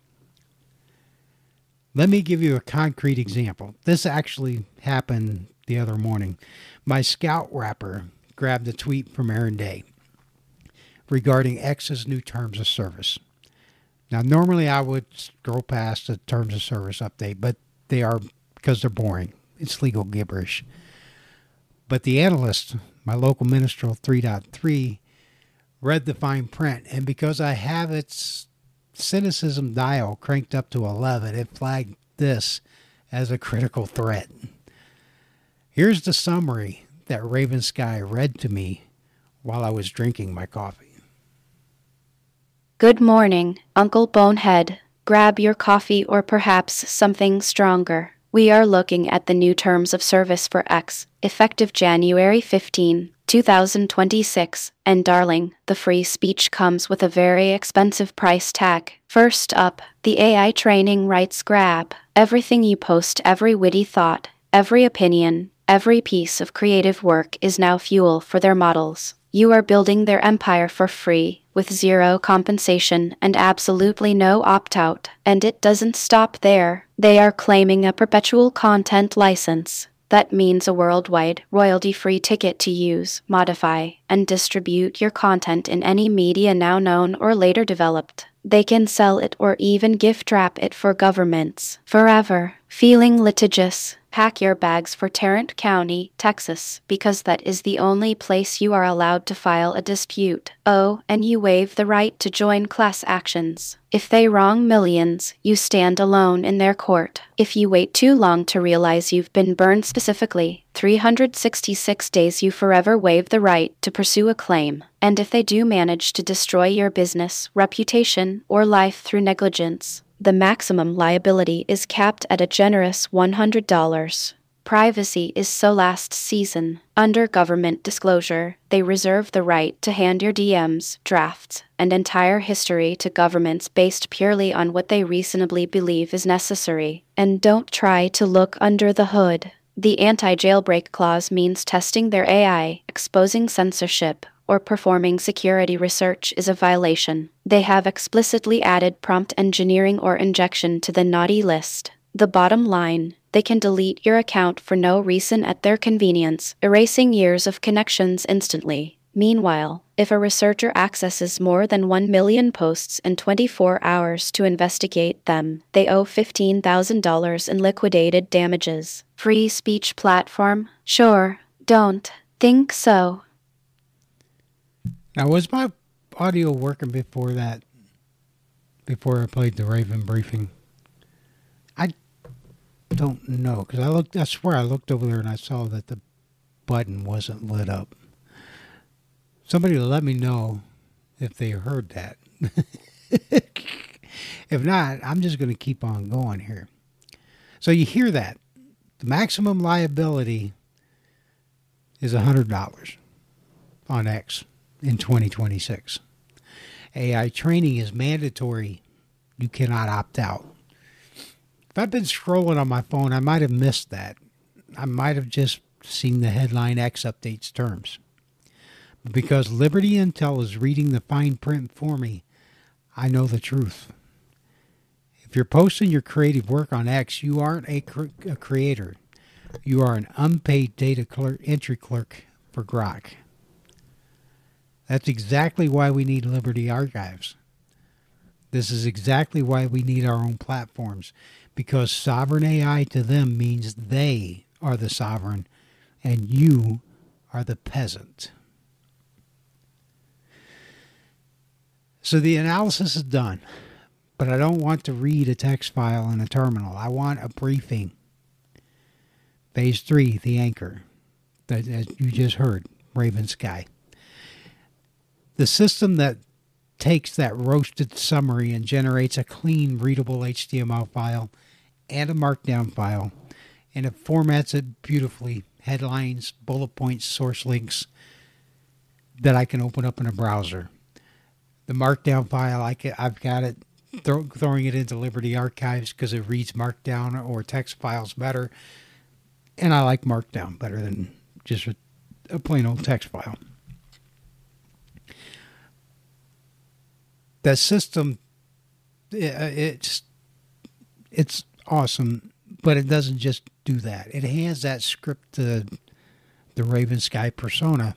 [SPEAKER 2] Let me give you a concrete example. This actually happened the other morning. My Scout wrapper grabbed a tweet from Aaron Day regarding X's new terms of service. Now, normally I would scroll past the terms of service update, but they are, because they're boring. It's legal gibberish. But the analyst, my local Minstrel three point three, read the fine print, and because I have its cynicism dial cranked up to eleven, it flagged this as a critical threat. Here's the summary that Raven Sky read to me while I was drinking my coffee.
[SPEAKER 7] Good morning, Uncle Bonehead. Grab your coffee or perhaps something stronger. We are looking at the new terms of service for X, effective January fifteenth, two thousand twenty-six, and darling, the free speech comes with a very expensive price tag. First up, the A I training rights grab. Everything you post, every witty thought, every opinion, every piece of creative work is now fuel for their models. You are building their empire for free, with zero compensation and absolutely no opt-out. And it doesn't stop there. They are claiming a perpetual content license. That means a worldwide, royalty-free ticket to use, modify, and distribute your content in any media now known or later developed. They can sell it or even gift wrap it for governments. Forever. Feeling litigious? Pack your bags for Tarrant County, Texas, because that is the only place you are allowed to file a dispute. Oh, and you waive the right to join class actions. If they wrong millions, you stand alone in their court. If you wait too long to realize you've been burned specifically, three hundred sixty-six days you forever waive the right to pursue a claim. And if they do manage to destroy your business, reputation, or life through negligence, the maximum liability is capped at a generous one hundred dollars. Privacy is so last season. Under government disclosure, they reserve the right to hand your D Ms, drafts, and entire history to governments based purely on what they reasonably believe is necessary. And don't try to look under the hood. The anti-jailbreak clause means testing their A I, exposing censorship, or performing security research is a violation. They have explicitly added prompt engineering or injection to the naughty list. The bottom line, they can delete your account for no reason at their convenience, erasing years of connections instantly. Meanwhile, if a researcher accesses more than one million posts in twenty-four hours to investigate them, they owe fifteen thousand dollars in liquidated damages. Free speech platform? Sure. Don't think so.
[SPEAKER 2] Now, was my audio working before that? Before I played the Raven briefing? I don't know, because I looked. I swear I looked over there and I saw that the button wasn't lit up. Somebody let me know if they heard that. If not, I'm just going to keep on going here. So you hear that. The maximum liability is one hundred dollars on X in twenty twenty-six. A I training is mandatory. You cannot opt out. If I've been scrolling on my phone, I might have missed that. I might have just seen the headline X updates terms. Because Liberty Intel is reading the fine print for me, I know the truth. If you're posting your creative work on X, you aren't a, cr- a creator. You are an unpaid data clerk, entry clerk for Grok. That's exactly why we need Liberty Archives. This is exactly why we need our own platforms, because sovereign A I to them means they are the sovereign and you are the peasant. So the analysis is done, but I don't want to read a text file in a terminal. I want a briefing. Phase three, the anchor, that as you just heard, Raven Sky. The system that takes that roasted summary and generates a clean, readable H T M L file and a markdown file, and it formats it beautifully, headlines, bullet points, source links, that I can open up in a browser. The markdown file, I can, I've got it, throw, throwing it into Liberty Archives because it reads markdown or text files better, and I like markdown better than just a, a plain old text file. That system, it, it's it's awesome, but it doesn't just do that. It has that script to the Raven Sky persona.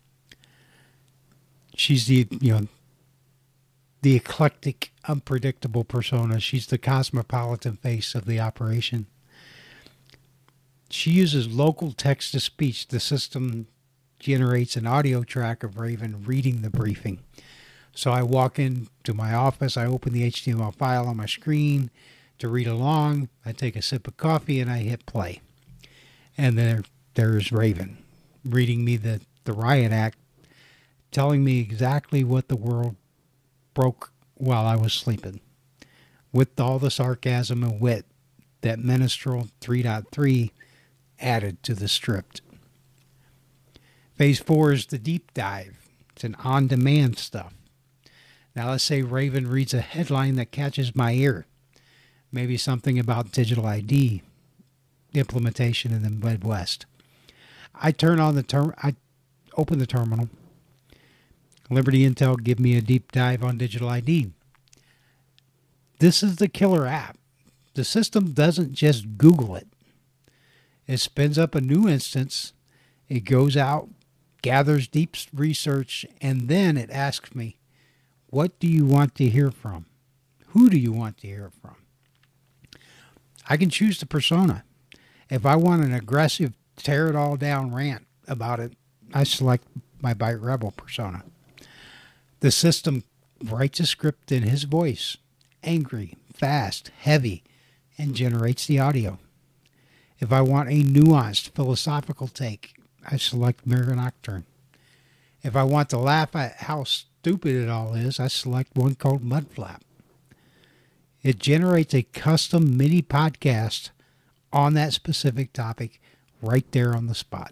[SPEAKER 2] She's the, you know, the eclectic, unpredictable persona. She's the cosmopolitan face of the operation. She uses local text-to-speech. The system generates an audio track of Raven reading the briefing. So I walk into my office, I open the H T M L file on my screen to read along, I take a sip of coffee, and I hit play. And there, there's Raven reading me the, the riot act, telling me exactly what the world broke while I was sleeping, with all the sarcasm and wit that Minstrel three point three added to the script. Phase four is the deep dive. It's an on-demand stuff. Now let's say Raven reads a headline that catches my ear. Maybe something about digital I D implementation in the Midwest. I turn on the term, I open the terminal. Liberty Intel give me a deep dive on digital I D. This is the killer app. The system doesn't just Google it. It spins up a new instance. It goes out, gathers deep research, and then it asks me, what do you want to hear from? Who do you want to hear from? I can choose the persona. If I want an aggressive, tear it all down rant about it, I select my Byte Rebel persona. The system writes a script in his voice, angry, fast, heavy, and generates the audio. If I want a nuanced, philosophical take, I select Mirror Nocturne. If I want to laugh at how stupid it all is, I select one called Mudflap. It generates a custom mini podcast on that specific topic right there on the spot.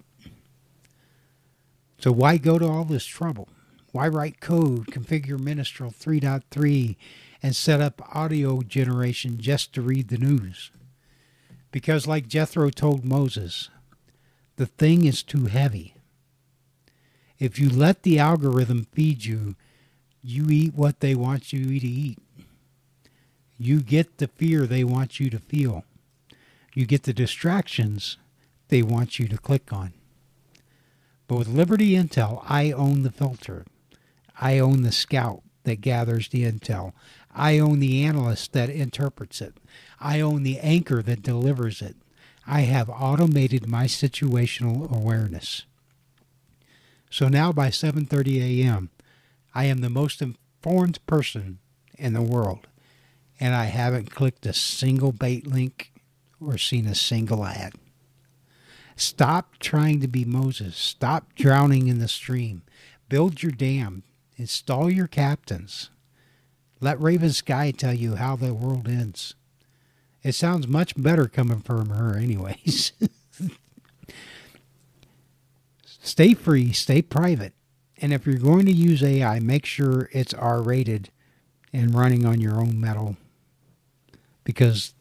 [SPEAKER 2] So why go to all this trouble? Why write code, configure Minstrel three point three, and set up audio generation just to read the news? Because like Jethro told Moses, the thing is too heavy. If you let the algorithm feed you, you eat what they want you to eat. You get the fear they want you to feel. You get the distractions they want you to click on. But with Liberty Intel, I own the filter. I own the scout that gathers the intel. I own the analyst that interprets it. I own the anchor that delivers it. I have automated my situational awareness. So now by seven thirty a.m., I am the most informed person in the world, and I haven't clicked a single bait link or seen a single ad. Stop trying to be Moses. Stop drowning in the stream. Build your dam. Install your captains. Let Raven Sky tell you how the world ends. It sounds much better coming from her anyways. Stay free, stay private. And if you're going to use A I, make sure it's R-rated and running on your own metal. Because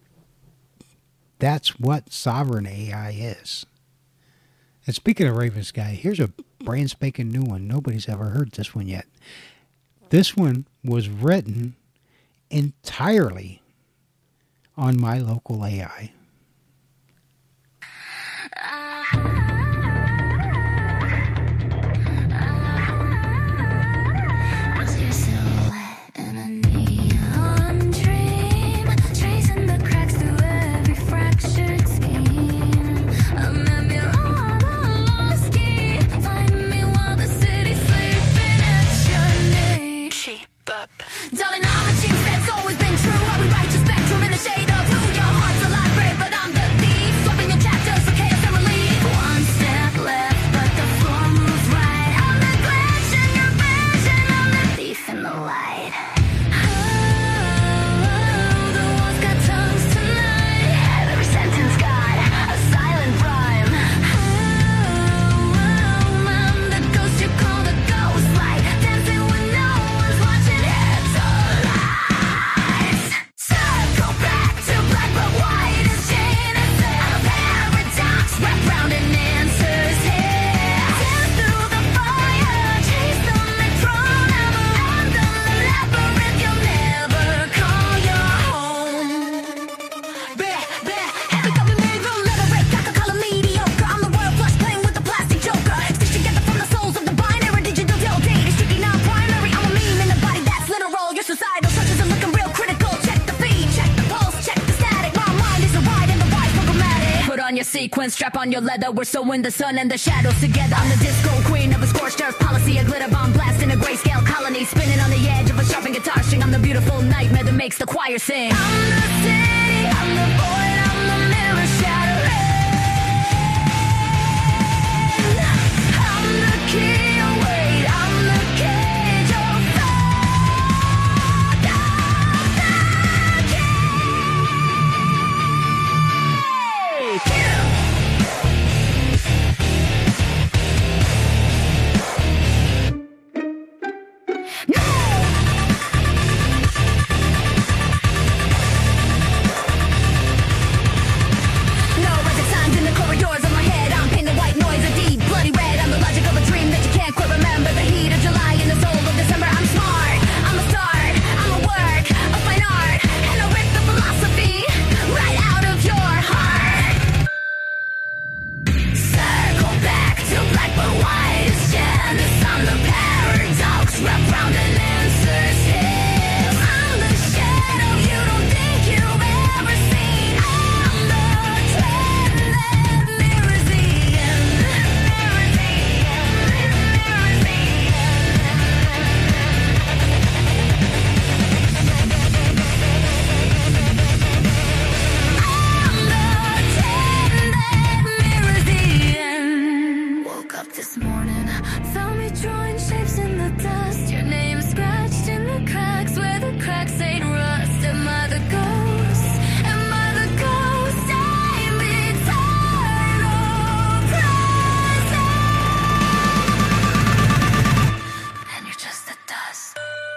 [SPEAKER 2] that's what sovereign A I is. And speaking of Raven Sky, here's a brand spanking new one. Nobody's ever heard this one yet. This one was written entirely on my local A I.
[SPEAKER 3] Darling, I'm a chief that's always been true. I'll be right to spectrum in the shade of who your heart's a library, but I'm the thief. Swapping your chapters for chaos and relief. One step left, but the floor moves right. I'm the glitch in your vision. I'm the thief in the light. Oh, the walls got tongues tonight. Every sentence got a silent rhyme. Oh, I'm the ghost you call the ghost light. Dancing with no one's watching. Heads alive. Circle back to black, but white is Genesis. I'm a paradox wrapped round in answers here. Dance through the fire, chase the metronome. I'm the labyrinth you'll never call your home. Bleh, bleh, heavy coming made from leather red, got the color mediocre. I'm the royal flush playing with the plastic joker. Stitched together from the souls of the binary digital till data. Strictly non-primary, I'm a meme in the body that's literal. Your societal structures are looking real critical. Check the feed, check the pulse, check the static. My mind is a wide and the wide programmatic. Put on your sequence, strap on your leather. We're so in the sun and the shadows together. I'm the disco queen of a scorched earth policy. A glitter bomb blast in a grayscale colony. Spinning on the edge of a sharpened guitar string. I'm the beautiful nightmare that makes the choir sing. I'm the city, I'm the void, I'm the mirror shattering. I'm the key, oh wait, I'm the cage, oh fuck, I'm the key. No record signs in the corridors of my head. I'm painting white noise, a deep bloody red. I'm the logic of a dream that you can't quite remember. The heat of July in the soul of December. I'm smart, I'm a start, I'm a work of fine art, and I'll rip the philosophy right out of your heart. Circle back to black but white is Genesis. I'm the paradox wrapped round an answer's hill. I'm the shadow you don't think you've ever seen. I'm the trend that mirrors the end. Mirrors the end. Mirrors the I'm the trend that mirrors the end. Woke up this morning, found me drawing shapes in the dust. Your name scratched in the cracks where the cracks ain't rust. Am I the ghost? Am I the ghost? I'm eternal present. And you're just the dust.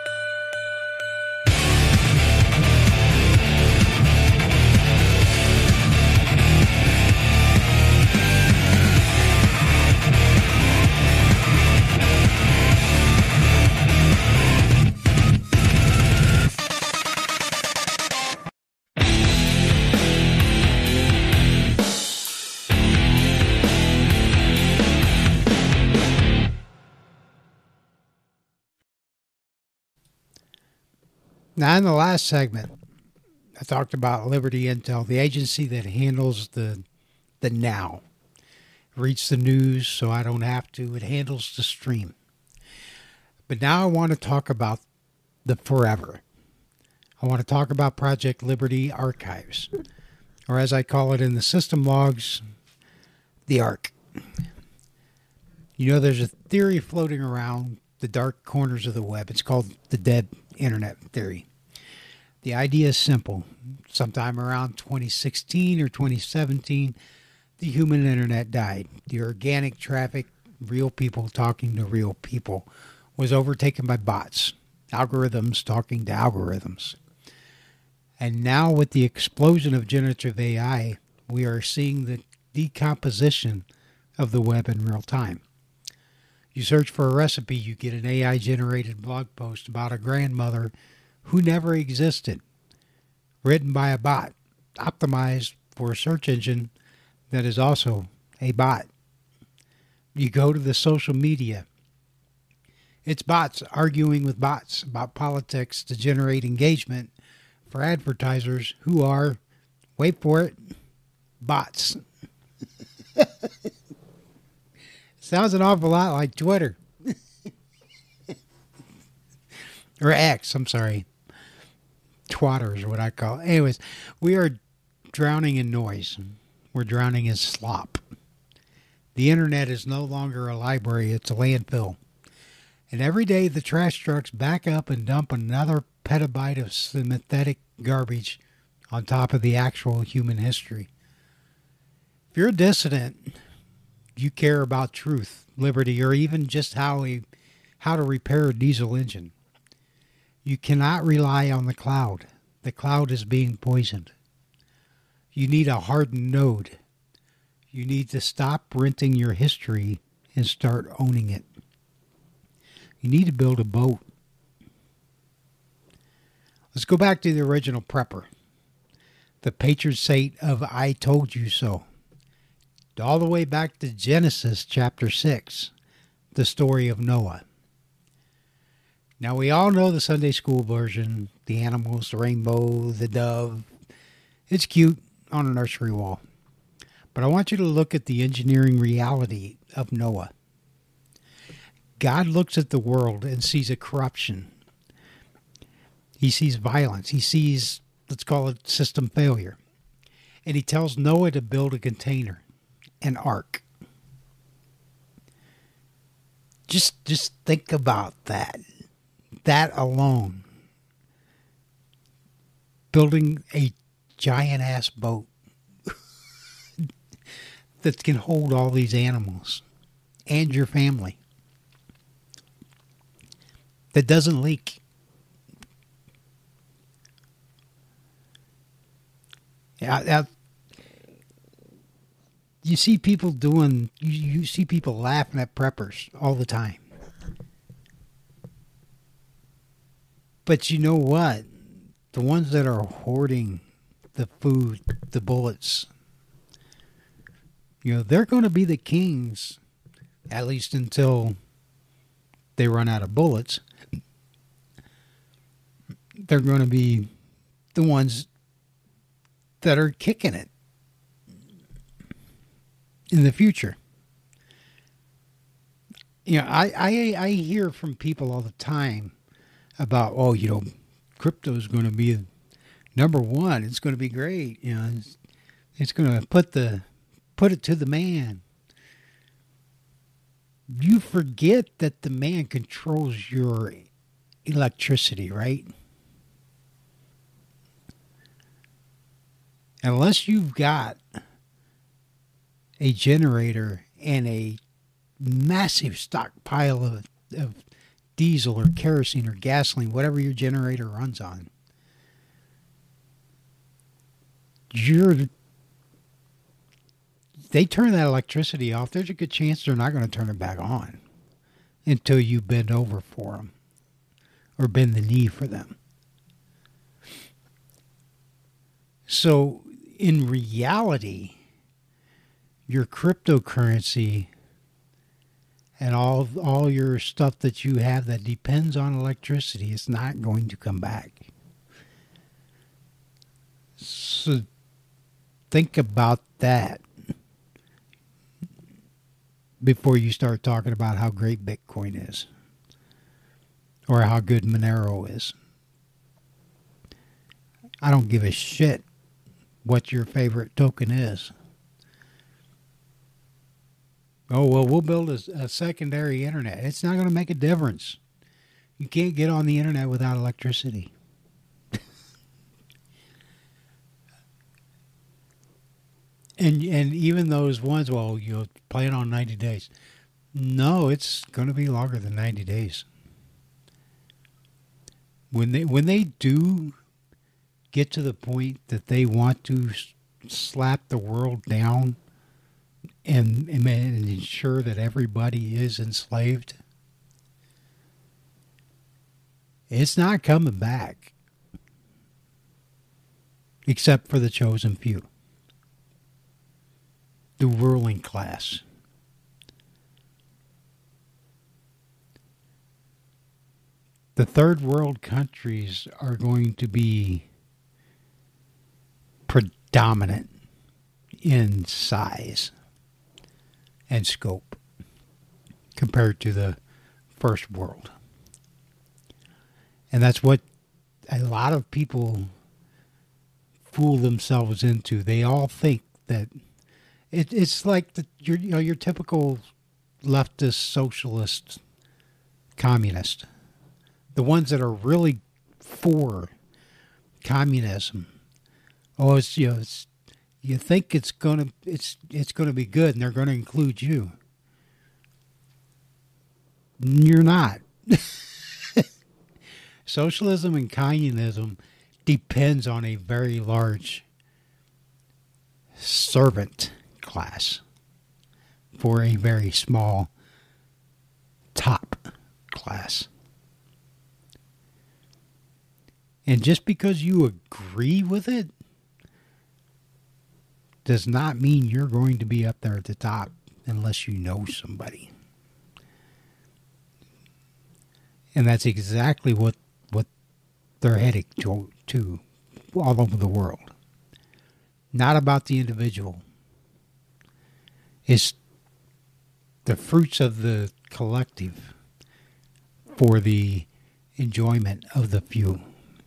[SPEAKER 2] Now, in the last segment, I talked about Liberty Intel, the agency that handles the the now. It reads the news so I don't have to. It handles the stream. But now I want to talk about the forever. I want to talk about Project Liberty Archives, or as I call it in the system logs, the ARC. You know, there's a theory floating around the dark corners of the web. It's called the dead internet theory. The idea is simple. Sometime around twenty sixteen or twenty seventeen, the human internet died. The organic traffic, real people talking to real people, was overtaken by bots, algorithms talking to algorithms. And now with the explosion of generative A I, we are seeing the decomposition of the web in real time. You search for a recipe, you get an A I-generated blog post about a grandmother who never existed, written by a bot, optimized for a search engine that is also a bot. You go to the social media. It's bots arguing with bots about politics to generate engagement for advertisers who are, wait for it, bots. Sounds an awful lot like Twitter. Or X, I'm sorry. Twatter is what I call it. Anyways, we are drowning in noise. We're drowning in slop. The internet is no longer a library, it's a landfill. And every day the trash trucks back up and dump another petabyte of synthetic garbage on top of the actual human history. If you're a dissident, you care about truth, liberty, or even just how a how to repair a diesel engine. You cannot rely on the cloud. The cloud is being poisoned. You need a hardened node. You need to stop renting your history and start owning it. You need to build a boat. Let's go back to the original prepper. The patron saint of I told you so. All the way back to Genesis chapter six, the story of Noah. Now we all know the Sunday school version, the animals, the rainbow, the dove. It's cute on a nursery wall. But I want you to look at the engineering reality of Noah. God looks at the world and sees a corruption. He sees violence. He sees, let's call it system failure. And he tells Noah to build a container. An ark. Just just think about that. That alone. Building a giant ass boat that can hold all these animals and your family. That doesn't leak. Yeah, that You see people doing, you, you see people laughing at preppers all the time. But you know what? The ones that are hoarding the food, the bullets, you know, they're going to be the kings, at least until they run out of bullets. They're going to be the ones that are kicking it in the future. You know, I, I, I hear from people all the time about, oh, you know, crypto is going to be number one. It's going to be great. You know, it's, it's going to put the put it to the man. You forget that the man controls your electricity, right? Unless you've got a generator and a massive stockpile of, of diesel or kerosene or gasoline, whatever your generator runs on, you're, they turn that electricity off, there's a good chance they're not going to turn it back on until you bend over for them or bend the knee for them. So in reality, your cryptocurrency and all all your stuff that you have that depends on electricity is not going to come back. So think about that before you start talking about how great Bitcoin is or how good Monero is. I don't give a shit what your favorite token is. Oh, well, we'll build a, a secondary internet. It's not going to make a difference. You can't get on the internet without electricity. and and even those ones, well, you'll plan on ninety days. No, it's going to be longer than ninety days. When they when they do get to the point that they want to slap the world down and, and ensure that everybody is enslaved, it's not coming back. Except for the chosen few. The ruling class. The third world countries are going to be predominant in size and scope compared to the first world. And that's what a lot of people fool themselves into. They all think that it, it's like the, your, you know, your typical leftist, socialist, communist. The ones that are really for communism. Oh, it's, you know, it's, you think it's gonna it's it's gonna be good, and they're gonna include you. You're not. Socialism and communism depends on a very large servant class for a very small top class. And just because you agree with it does not mean you're going to be up there at the top unless you know somebody. And that's exactly what, what they're heading to, to all over the world. Not about the individual. It's the fruits of the collective for the enjoyment of the few.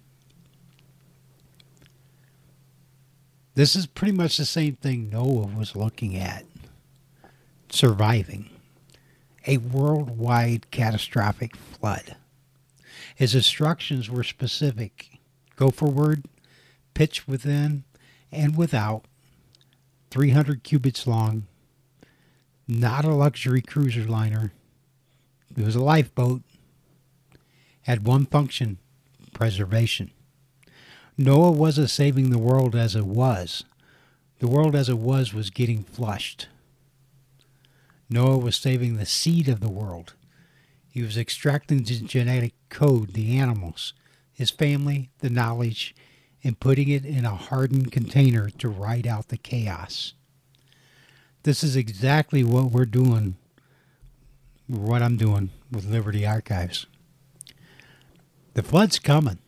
[SPEAKER 2] This is pretty much the same thing Noah was looking at. Surviving a worldwide catastrophic flood. His instructions were specific. Go forward, pitch within and without, three hundred cubits long, not a luxury cruiser liner. It was a lifeboat. Had one function, preservation. Noah wasn't saving the world as it was. The world as it was was getting flushed. Noah was saving the seed of the world. He was extracting the genetic code, the animals, his family, the knowledge, and putting it in a hardened container to ride out the chaos. This is exactly what we're doing, what I'm doing with Liberty Archives. The flood's coming.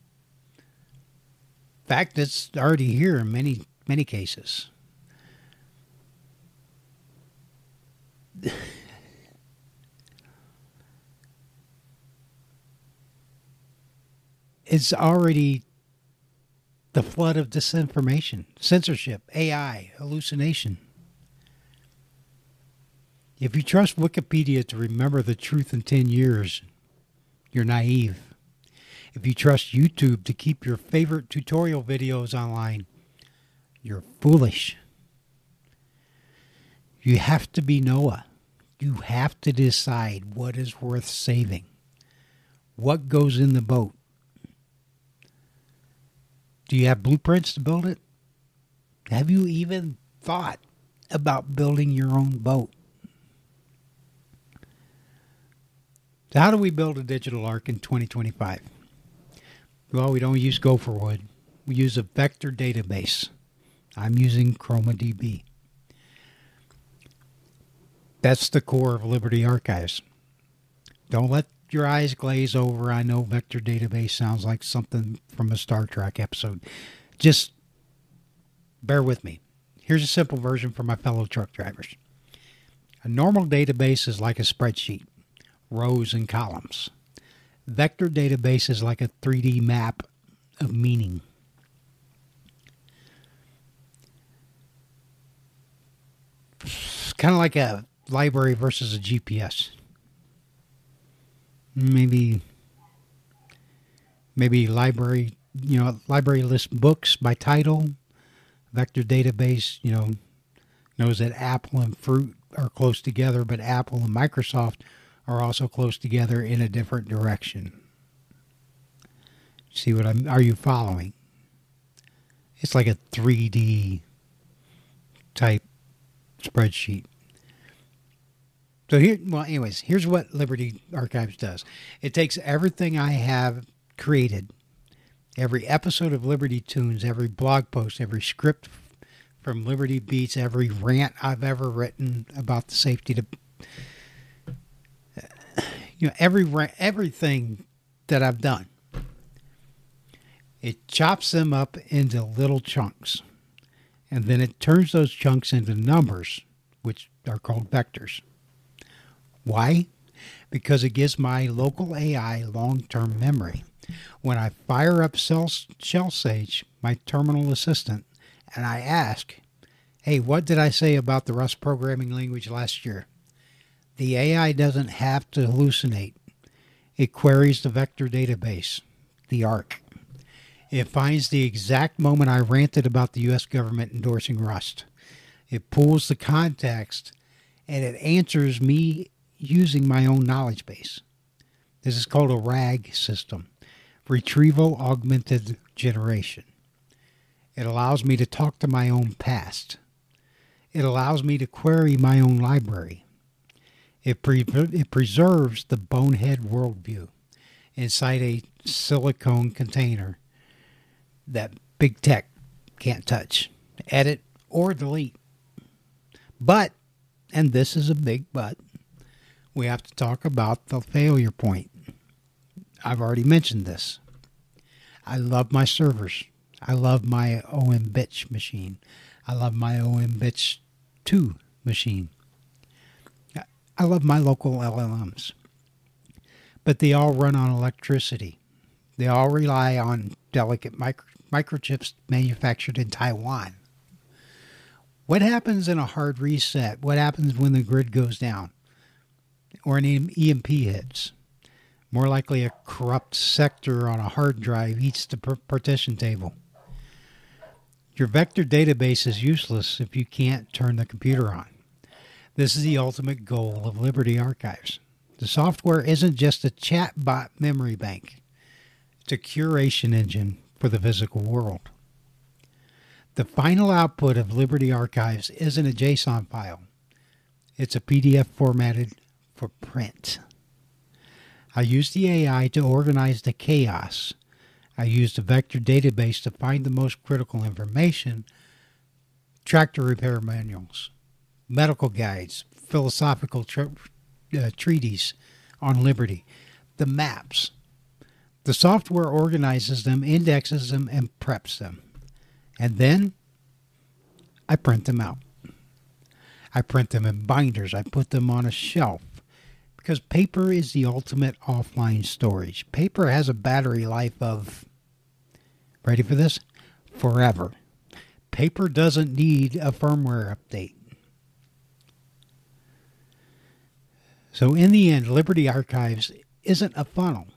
[SPEAKER 2] In fact, it's already here in many, many cases. It's already the flood of disinformation, censorship, A I, hallucination. If you trust Wikipedia to remember the truth in ten years, you're naive. If you trust YouTube to keep your favorite tutorial videos online, you're foolish. You have to be Noah. You have to decide what is worth saving. What goes in the boat? Do you have blueprints to build it? Have you even thought about building your own boat? So how do we build a digital ark in twenty twenty-five? Well, we don't use Gopherwood. We use a vector database. I'm using ChromaDB. That's the core of Liberty Archives. Don't let your eyes glaze over. I know vector database sounds like something from a Star Trek episode. Just bear with me. Here's a simple version for my fellow truck drivers. A normal database is like a spreadsheet, rows and columns. Vector database is like a three D map of meaning. It's kind of like a library versus a G P S. Maybe, maybe library, you know, library lists books by title. Vector database, you know, knows that Apple and Fruit are close together, but Apple and Microsoft are also close together in a different direction. See what I'm, are you following? It's like a three D type spreadsheet. So here, well, anyways, here's what Liberty Archives does. It takes everything I have created, every episode of Liberty Tunes, every blog post, every script from Liberty Beats, every rant I've ever written about the safety to, you know, every everything that I've done. It chops them up into little chunks, and then it turns those chunks into numbers, which are called vectors. Why? Because it gives my local A I long-term memory. When I fire up ShellSage, my terminal assistant, and I ask, hey, what did I say about the Rust programming language last year? The A I doesn't have to hallucinate. It queries the vector database, the ARC. It finds the exact moment I ranted about the U S government endorsing Rust. It pulls the context, and it answers me using my own knowledge base. This is called a RAG system, Retrieval Augmented Generation. It allows me to talk to my own past. It allows me to query my own library. It, pre- it preserves the bonehead worldview inside a silicone container that big tech can't touch, edit, or delete. But, and this is a big but, we have to talk about the failure point. I've already mentioned this. I love my servers. I love my O M Bitch machine. I love my O M Bitch two machine. I love my local L L Ms. But they all run on electricity. They all rely on delicate micro, microchips manufactured in Taiwan. What happens in a hard reset? What happens when the grid goes down? Or an E M P hits? More likely a corrupt sector on a hard drive eats the partition table. Your vector database is useless if you can't turn the computer on. This is the ultimate goal of Liberty Archives. The software isn't just a chatbot memory bank. It's a curation engine for the physical world. The final output of Liberty Archives isn't a JSON file. It's a P D F formatted for print. I use the A I to organize the chaos. I use the vector database to find the most critical information, tractor repair manuals, medical guides, philosophical tre- uh, treatises on liberty, the maps. The software organizes them, indexes them, and preps them. And then I print them out. I print them in binders. I put them on a shelf. Because paper is the ultimate offline storage. Paper has a battery life of, ready for this? Forever. Paper doesn't need a firmware update. So in the end, Liberty Archives isn't a funnel.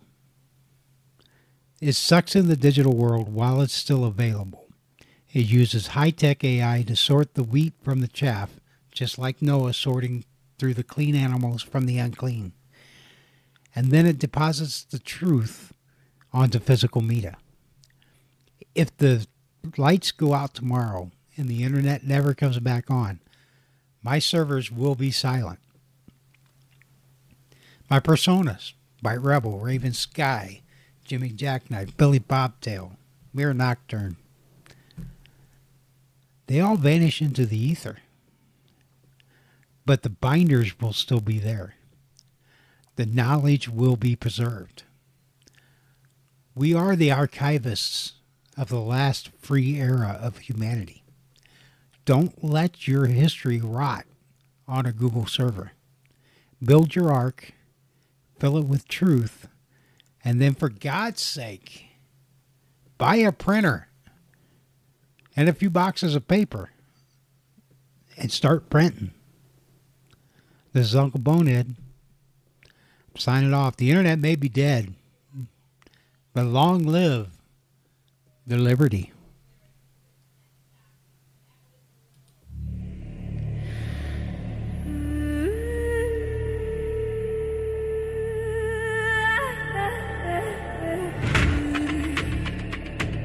[SPEAKER 2] It sucks in the digital world while it's still available. It uses high-tech A I to sort the wheat from the chaff, just like Noah sorting through the clean animals from the unclean. And then it deposits the truth onto physical media. If the lights go out tomorrow and the internet never comes back on, my servers will be silent. My personas, Bite Rebel, Raven Sky, Jimmy Jackknife, Billy Bobtail, Mirror Nocturne, they all vanish into the ether. But the binders will still be there. The knowledge will be preserved. We are the archivists of the last free era of humanity. Don't let your history rot on a Google server. Build your ark, fill it with truth, and then for God's sake, buy a printer and a few boxes of paper and start printing. This is Uncle Bonehead. I'm signing off. The internet may be dead, but long live the liberty.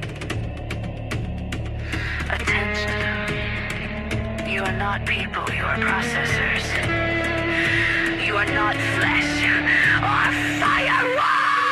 [SPEAKER 1] Attention. You are not people, you are power processors. You are not flesh or firewall!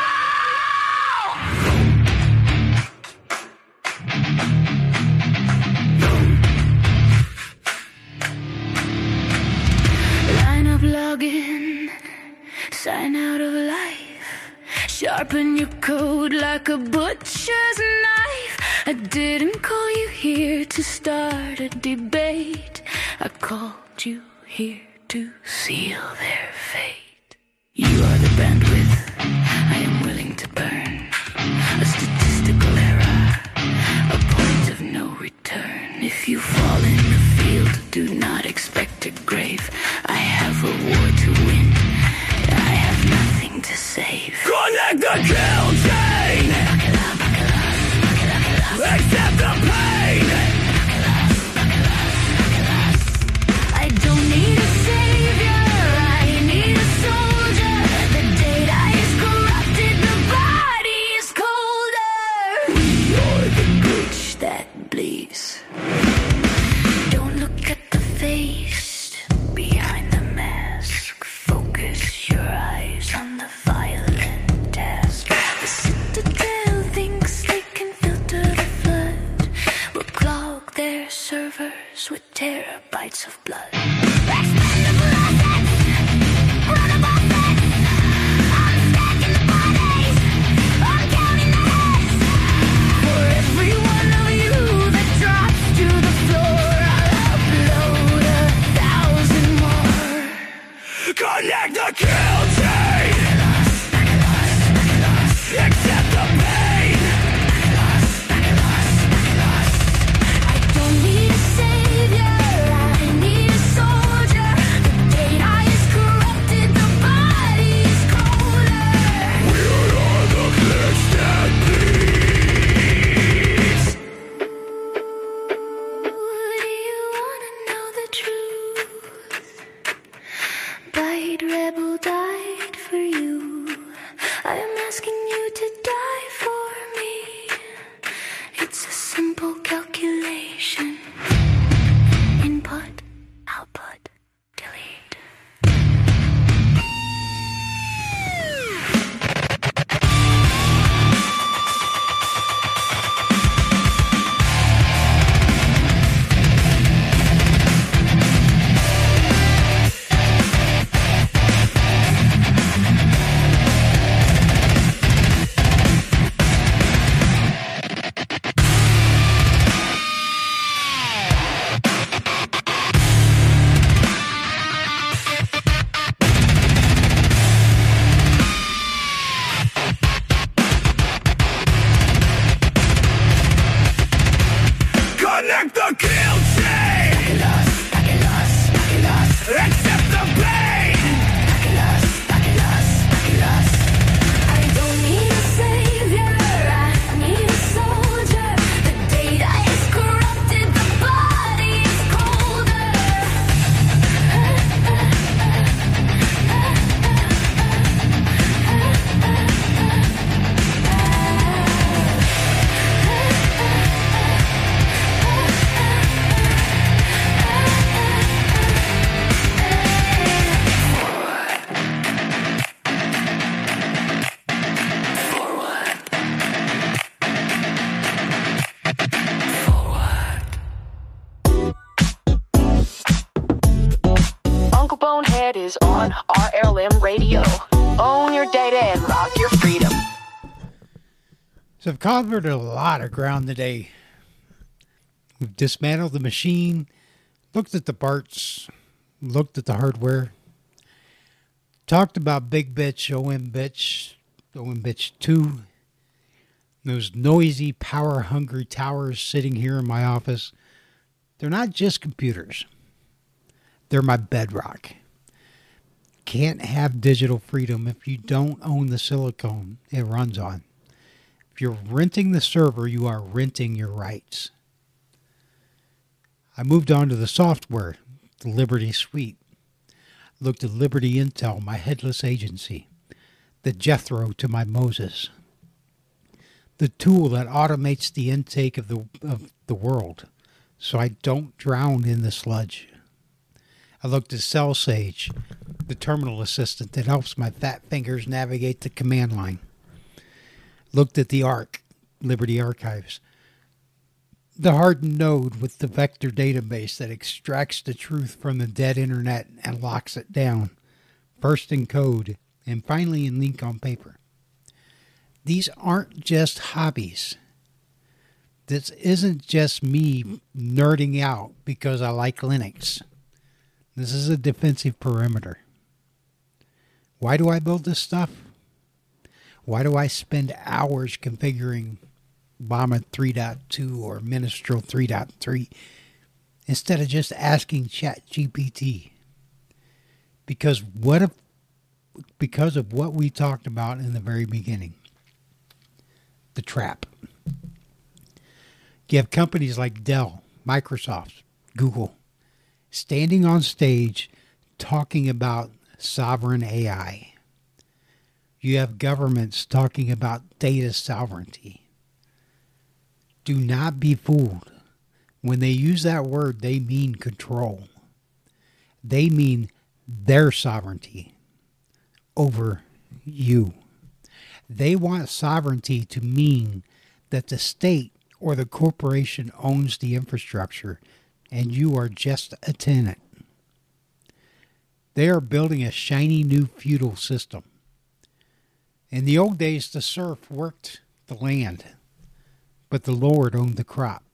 [SPEAKER 1] Line up, log in, sign out of life. Sharpen your code like a butcher's knife. I didn't call you here to start a debate. I called you here to seal their fate. You are the bandwidth I am willing to burn. A statistical error, a point of no return. If you fall in the field, do not expect a grave. I have a war to win. I have nothing to save.
[SPEAKER 5] Connect the kill chain! Accept the pain!
[SPEAKER 1] I don't need a savior, I need a soldier. The data is corrupted, the body is colder. We are the glitch that bleeds. Don't look at the face behind the mask. Focus your eyes on the violent task. The Citadel thinks they can filter the flood. We'll clog their servers with terabytes of blood. Expendable assets! Runnable sets! I'm stacking the bodies! I'm counting the heads! For every one of you that drops to the floor, I'll upload a thousand more.
[SPEAKER 5] Connect the kill chain! Accept the pain!
[SPEAKER 1] I don't need a savior, I need a soldier. The data is corrupted, the body is colder.
[SPEAKER 5] We are the glitch that bleeds!
[SPEAKER 1] Do you wanna know the truth? Bite Rebel died for you. I am asking you to die for me. It's a simple calculation. Input, output, delete.
[SPEAKER 5] Connect the kill chain! Accept the pain!
[SPEAKER 1] I don't need a savior, I need a soldier. The data is corrupted, the body is colder.
[SPEAKER 4] Uncle Bonehead is on R L M Radio. Own your data and rock your freedom.
[SPEAKER 2] So I've covered a lot of ground today. We've dismantled the machine, looked at the parts, looked at the hardware, talked about Big Bitch, O M Bitch, O M Bitch two, those noisy, power-hungry towers sitting here in my office. They're not just computers. They're my bedrock. Can't have digital freedom if you don't own the silicone it runs on. If you're renting the server, you are renting your rights. I moved on to the software, the Liberty Suite. Looked at Liberty Intel, my headless agency. The Jethro to my Moses. The tool that automates the intake of the, of the world so I don't drown in the sludge. I looked at CellSage, the terminal assistant that helps my fat fingers navigate the command line. Looked at the ARC, Liberty Archives, the hardened node with the vector database that extracts the truth from the dead internet and locks it down, first in code and finally in ink on paper. These aren't just hobbies. This isn't just me nerding out because I like Linux. This is a defensive perimeter. Why do I build this stuff? Why do I spend hours configuring Llama three point two or Ministral three point three instead of just asking ChatGPT? Because what if, because of what we talked about in the very beginning, the trap. You have companies like Dell, Microsoft, Google, standing on stage talking about sovereign A I. You have governments talking about data sovereignty. Do not be fooled. When they use that word, they mean control. They mean their sovereignty over you. They want sovereignty to mean that the state or the corporation owns the infrastructure and you are just a tenant. They are building a shiny new feudal system. In the old days, the serf worked the land, but the Lord owned the crop.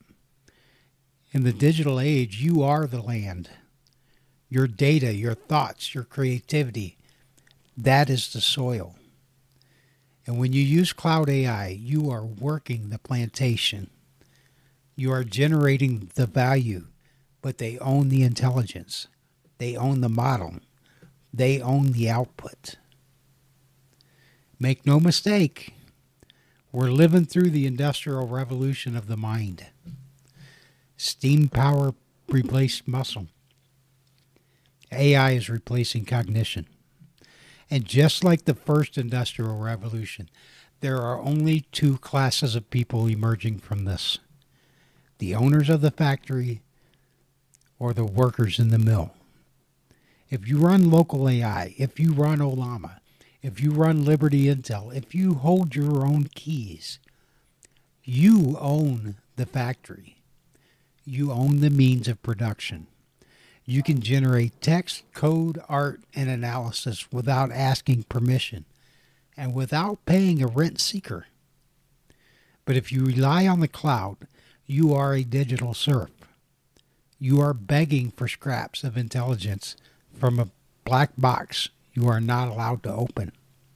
[SPEAKER 2] In the digital age, you are the land. Your data, your thoughts, your creativity, that is the soil. And when you use cloud A I, you are working the plantation. You are generating the value, but they own the intelligence. They own the model. They own the output. Make no mistake, we're living through the industrial revolution of the mind. Steam power replaced muscle. A I is replacing cognition. And just like the first industrial revolution, there are only two classes of people emerging from this: the owners of the factory or the workers in the mill. If you run local A I, if you run Ollama, if you run Liberty Intel, if you hold your own keys, you own the factory. You own the means of production. You can generate text, code, art, and analysis without asking permission and without paying a rent seeker. But if you rely on the cloud, you are a digital serf. You are begging for scraps of intelligence from a black box you are not allowed to open.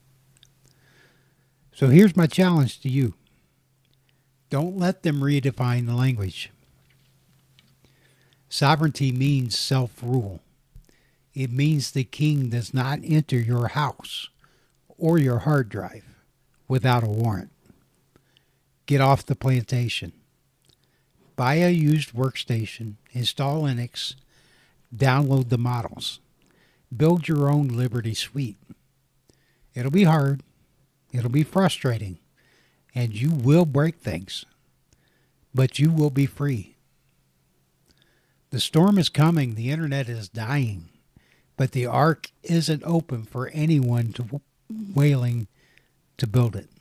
[SPEAKER 2] So here's my challenge to you. Don't let them redefine the language. Sovereignty means self-rule. It means the king does not enter your house or your hard drive without a warrant. Get off the plantation. Buy a used workstation, install Linux, download the models. Build your own Liberty suite. It'll be hard. It'll be frustrating. And you will break things. But you will be free. The storm is coming. The internet is dying. But the ark isn't open for anyone to willing to build it.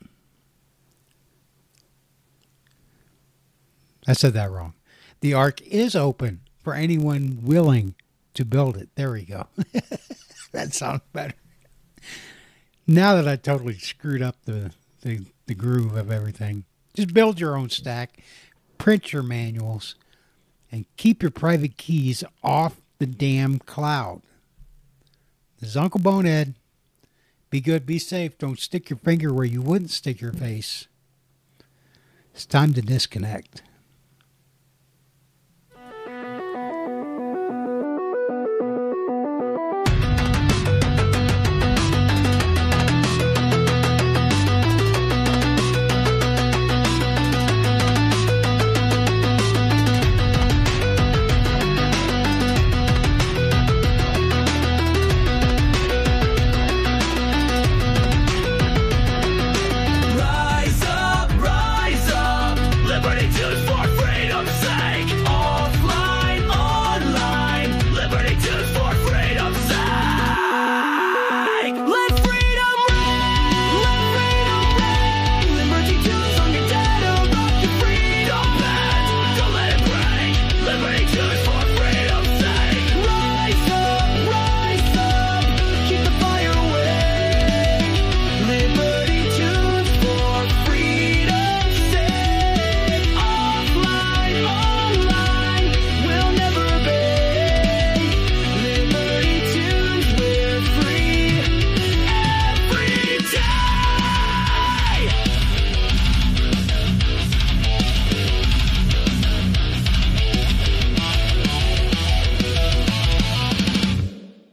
[SPEAKER 2] I said that wrong. The ark is open for anyone willing to build it. There we go. That sounds better. Now that I totally screwed up the, the, the groove of everything, just build your own stack, print your manuals, and keep your private keys off the damn cloud. This is Uncle Bonehead. Be good, be safe. Don't stick your finger where you wouldn't stick your face. It's time to disconnect.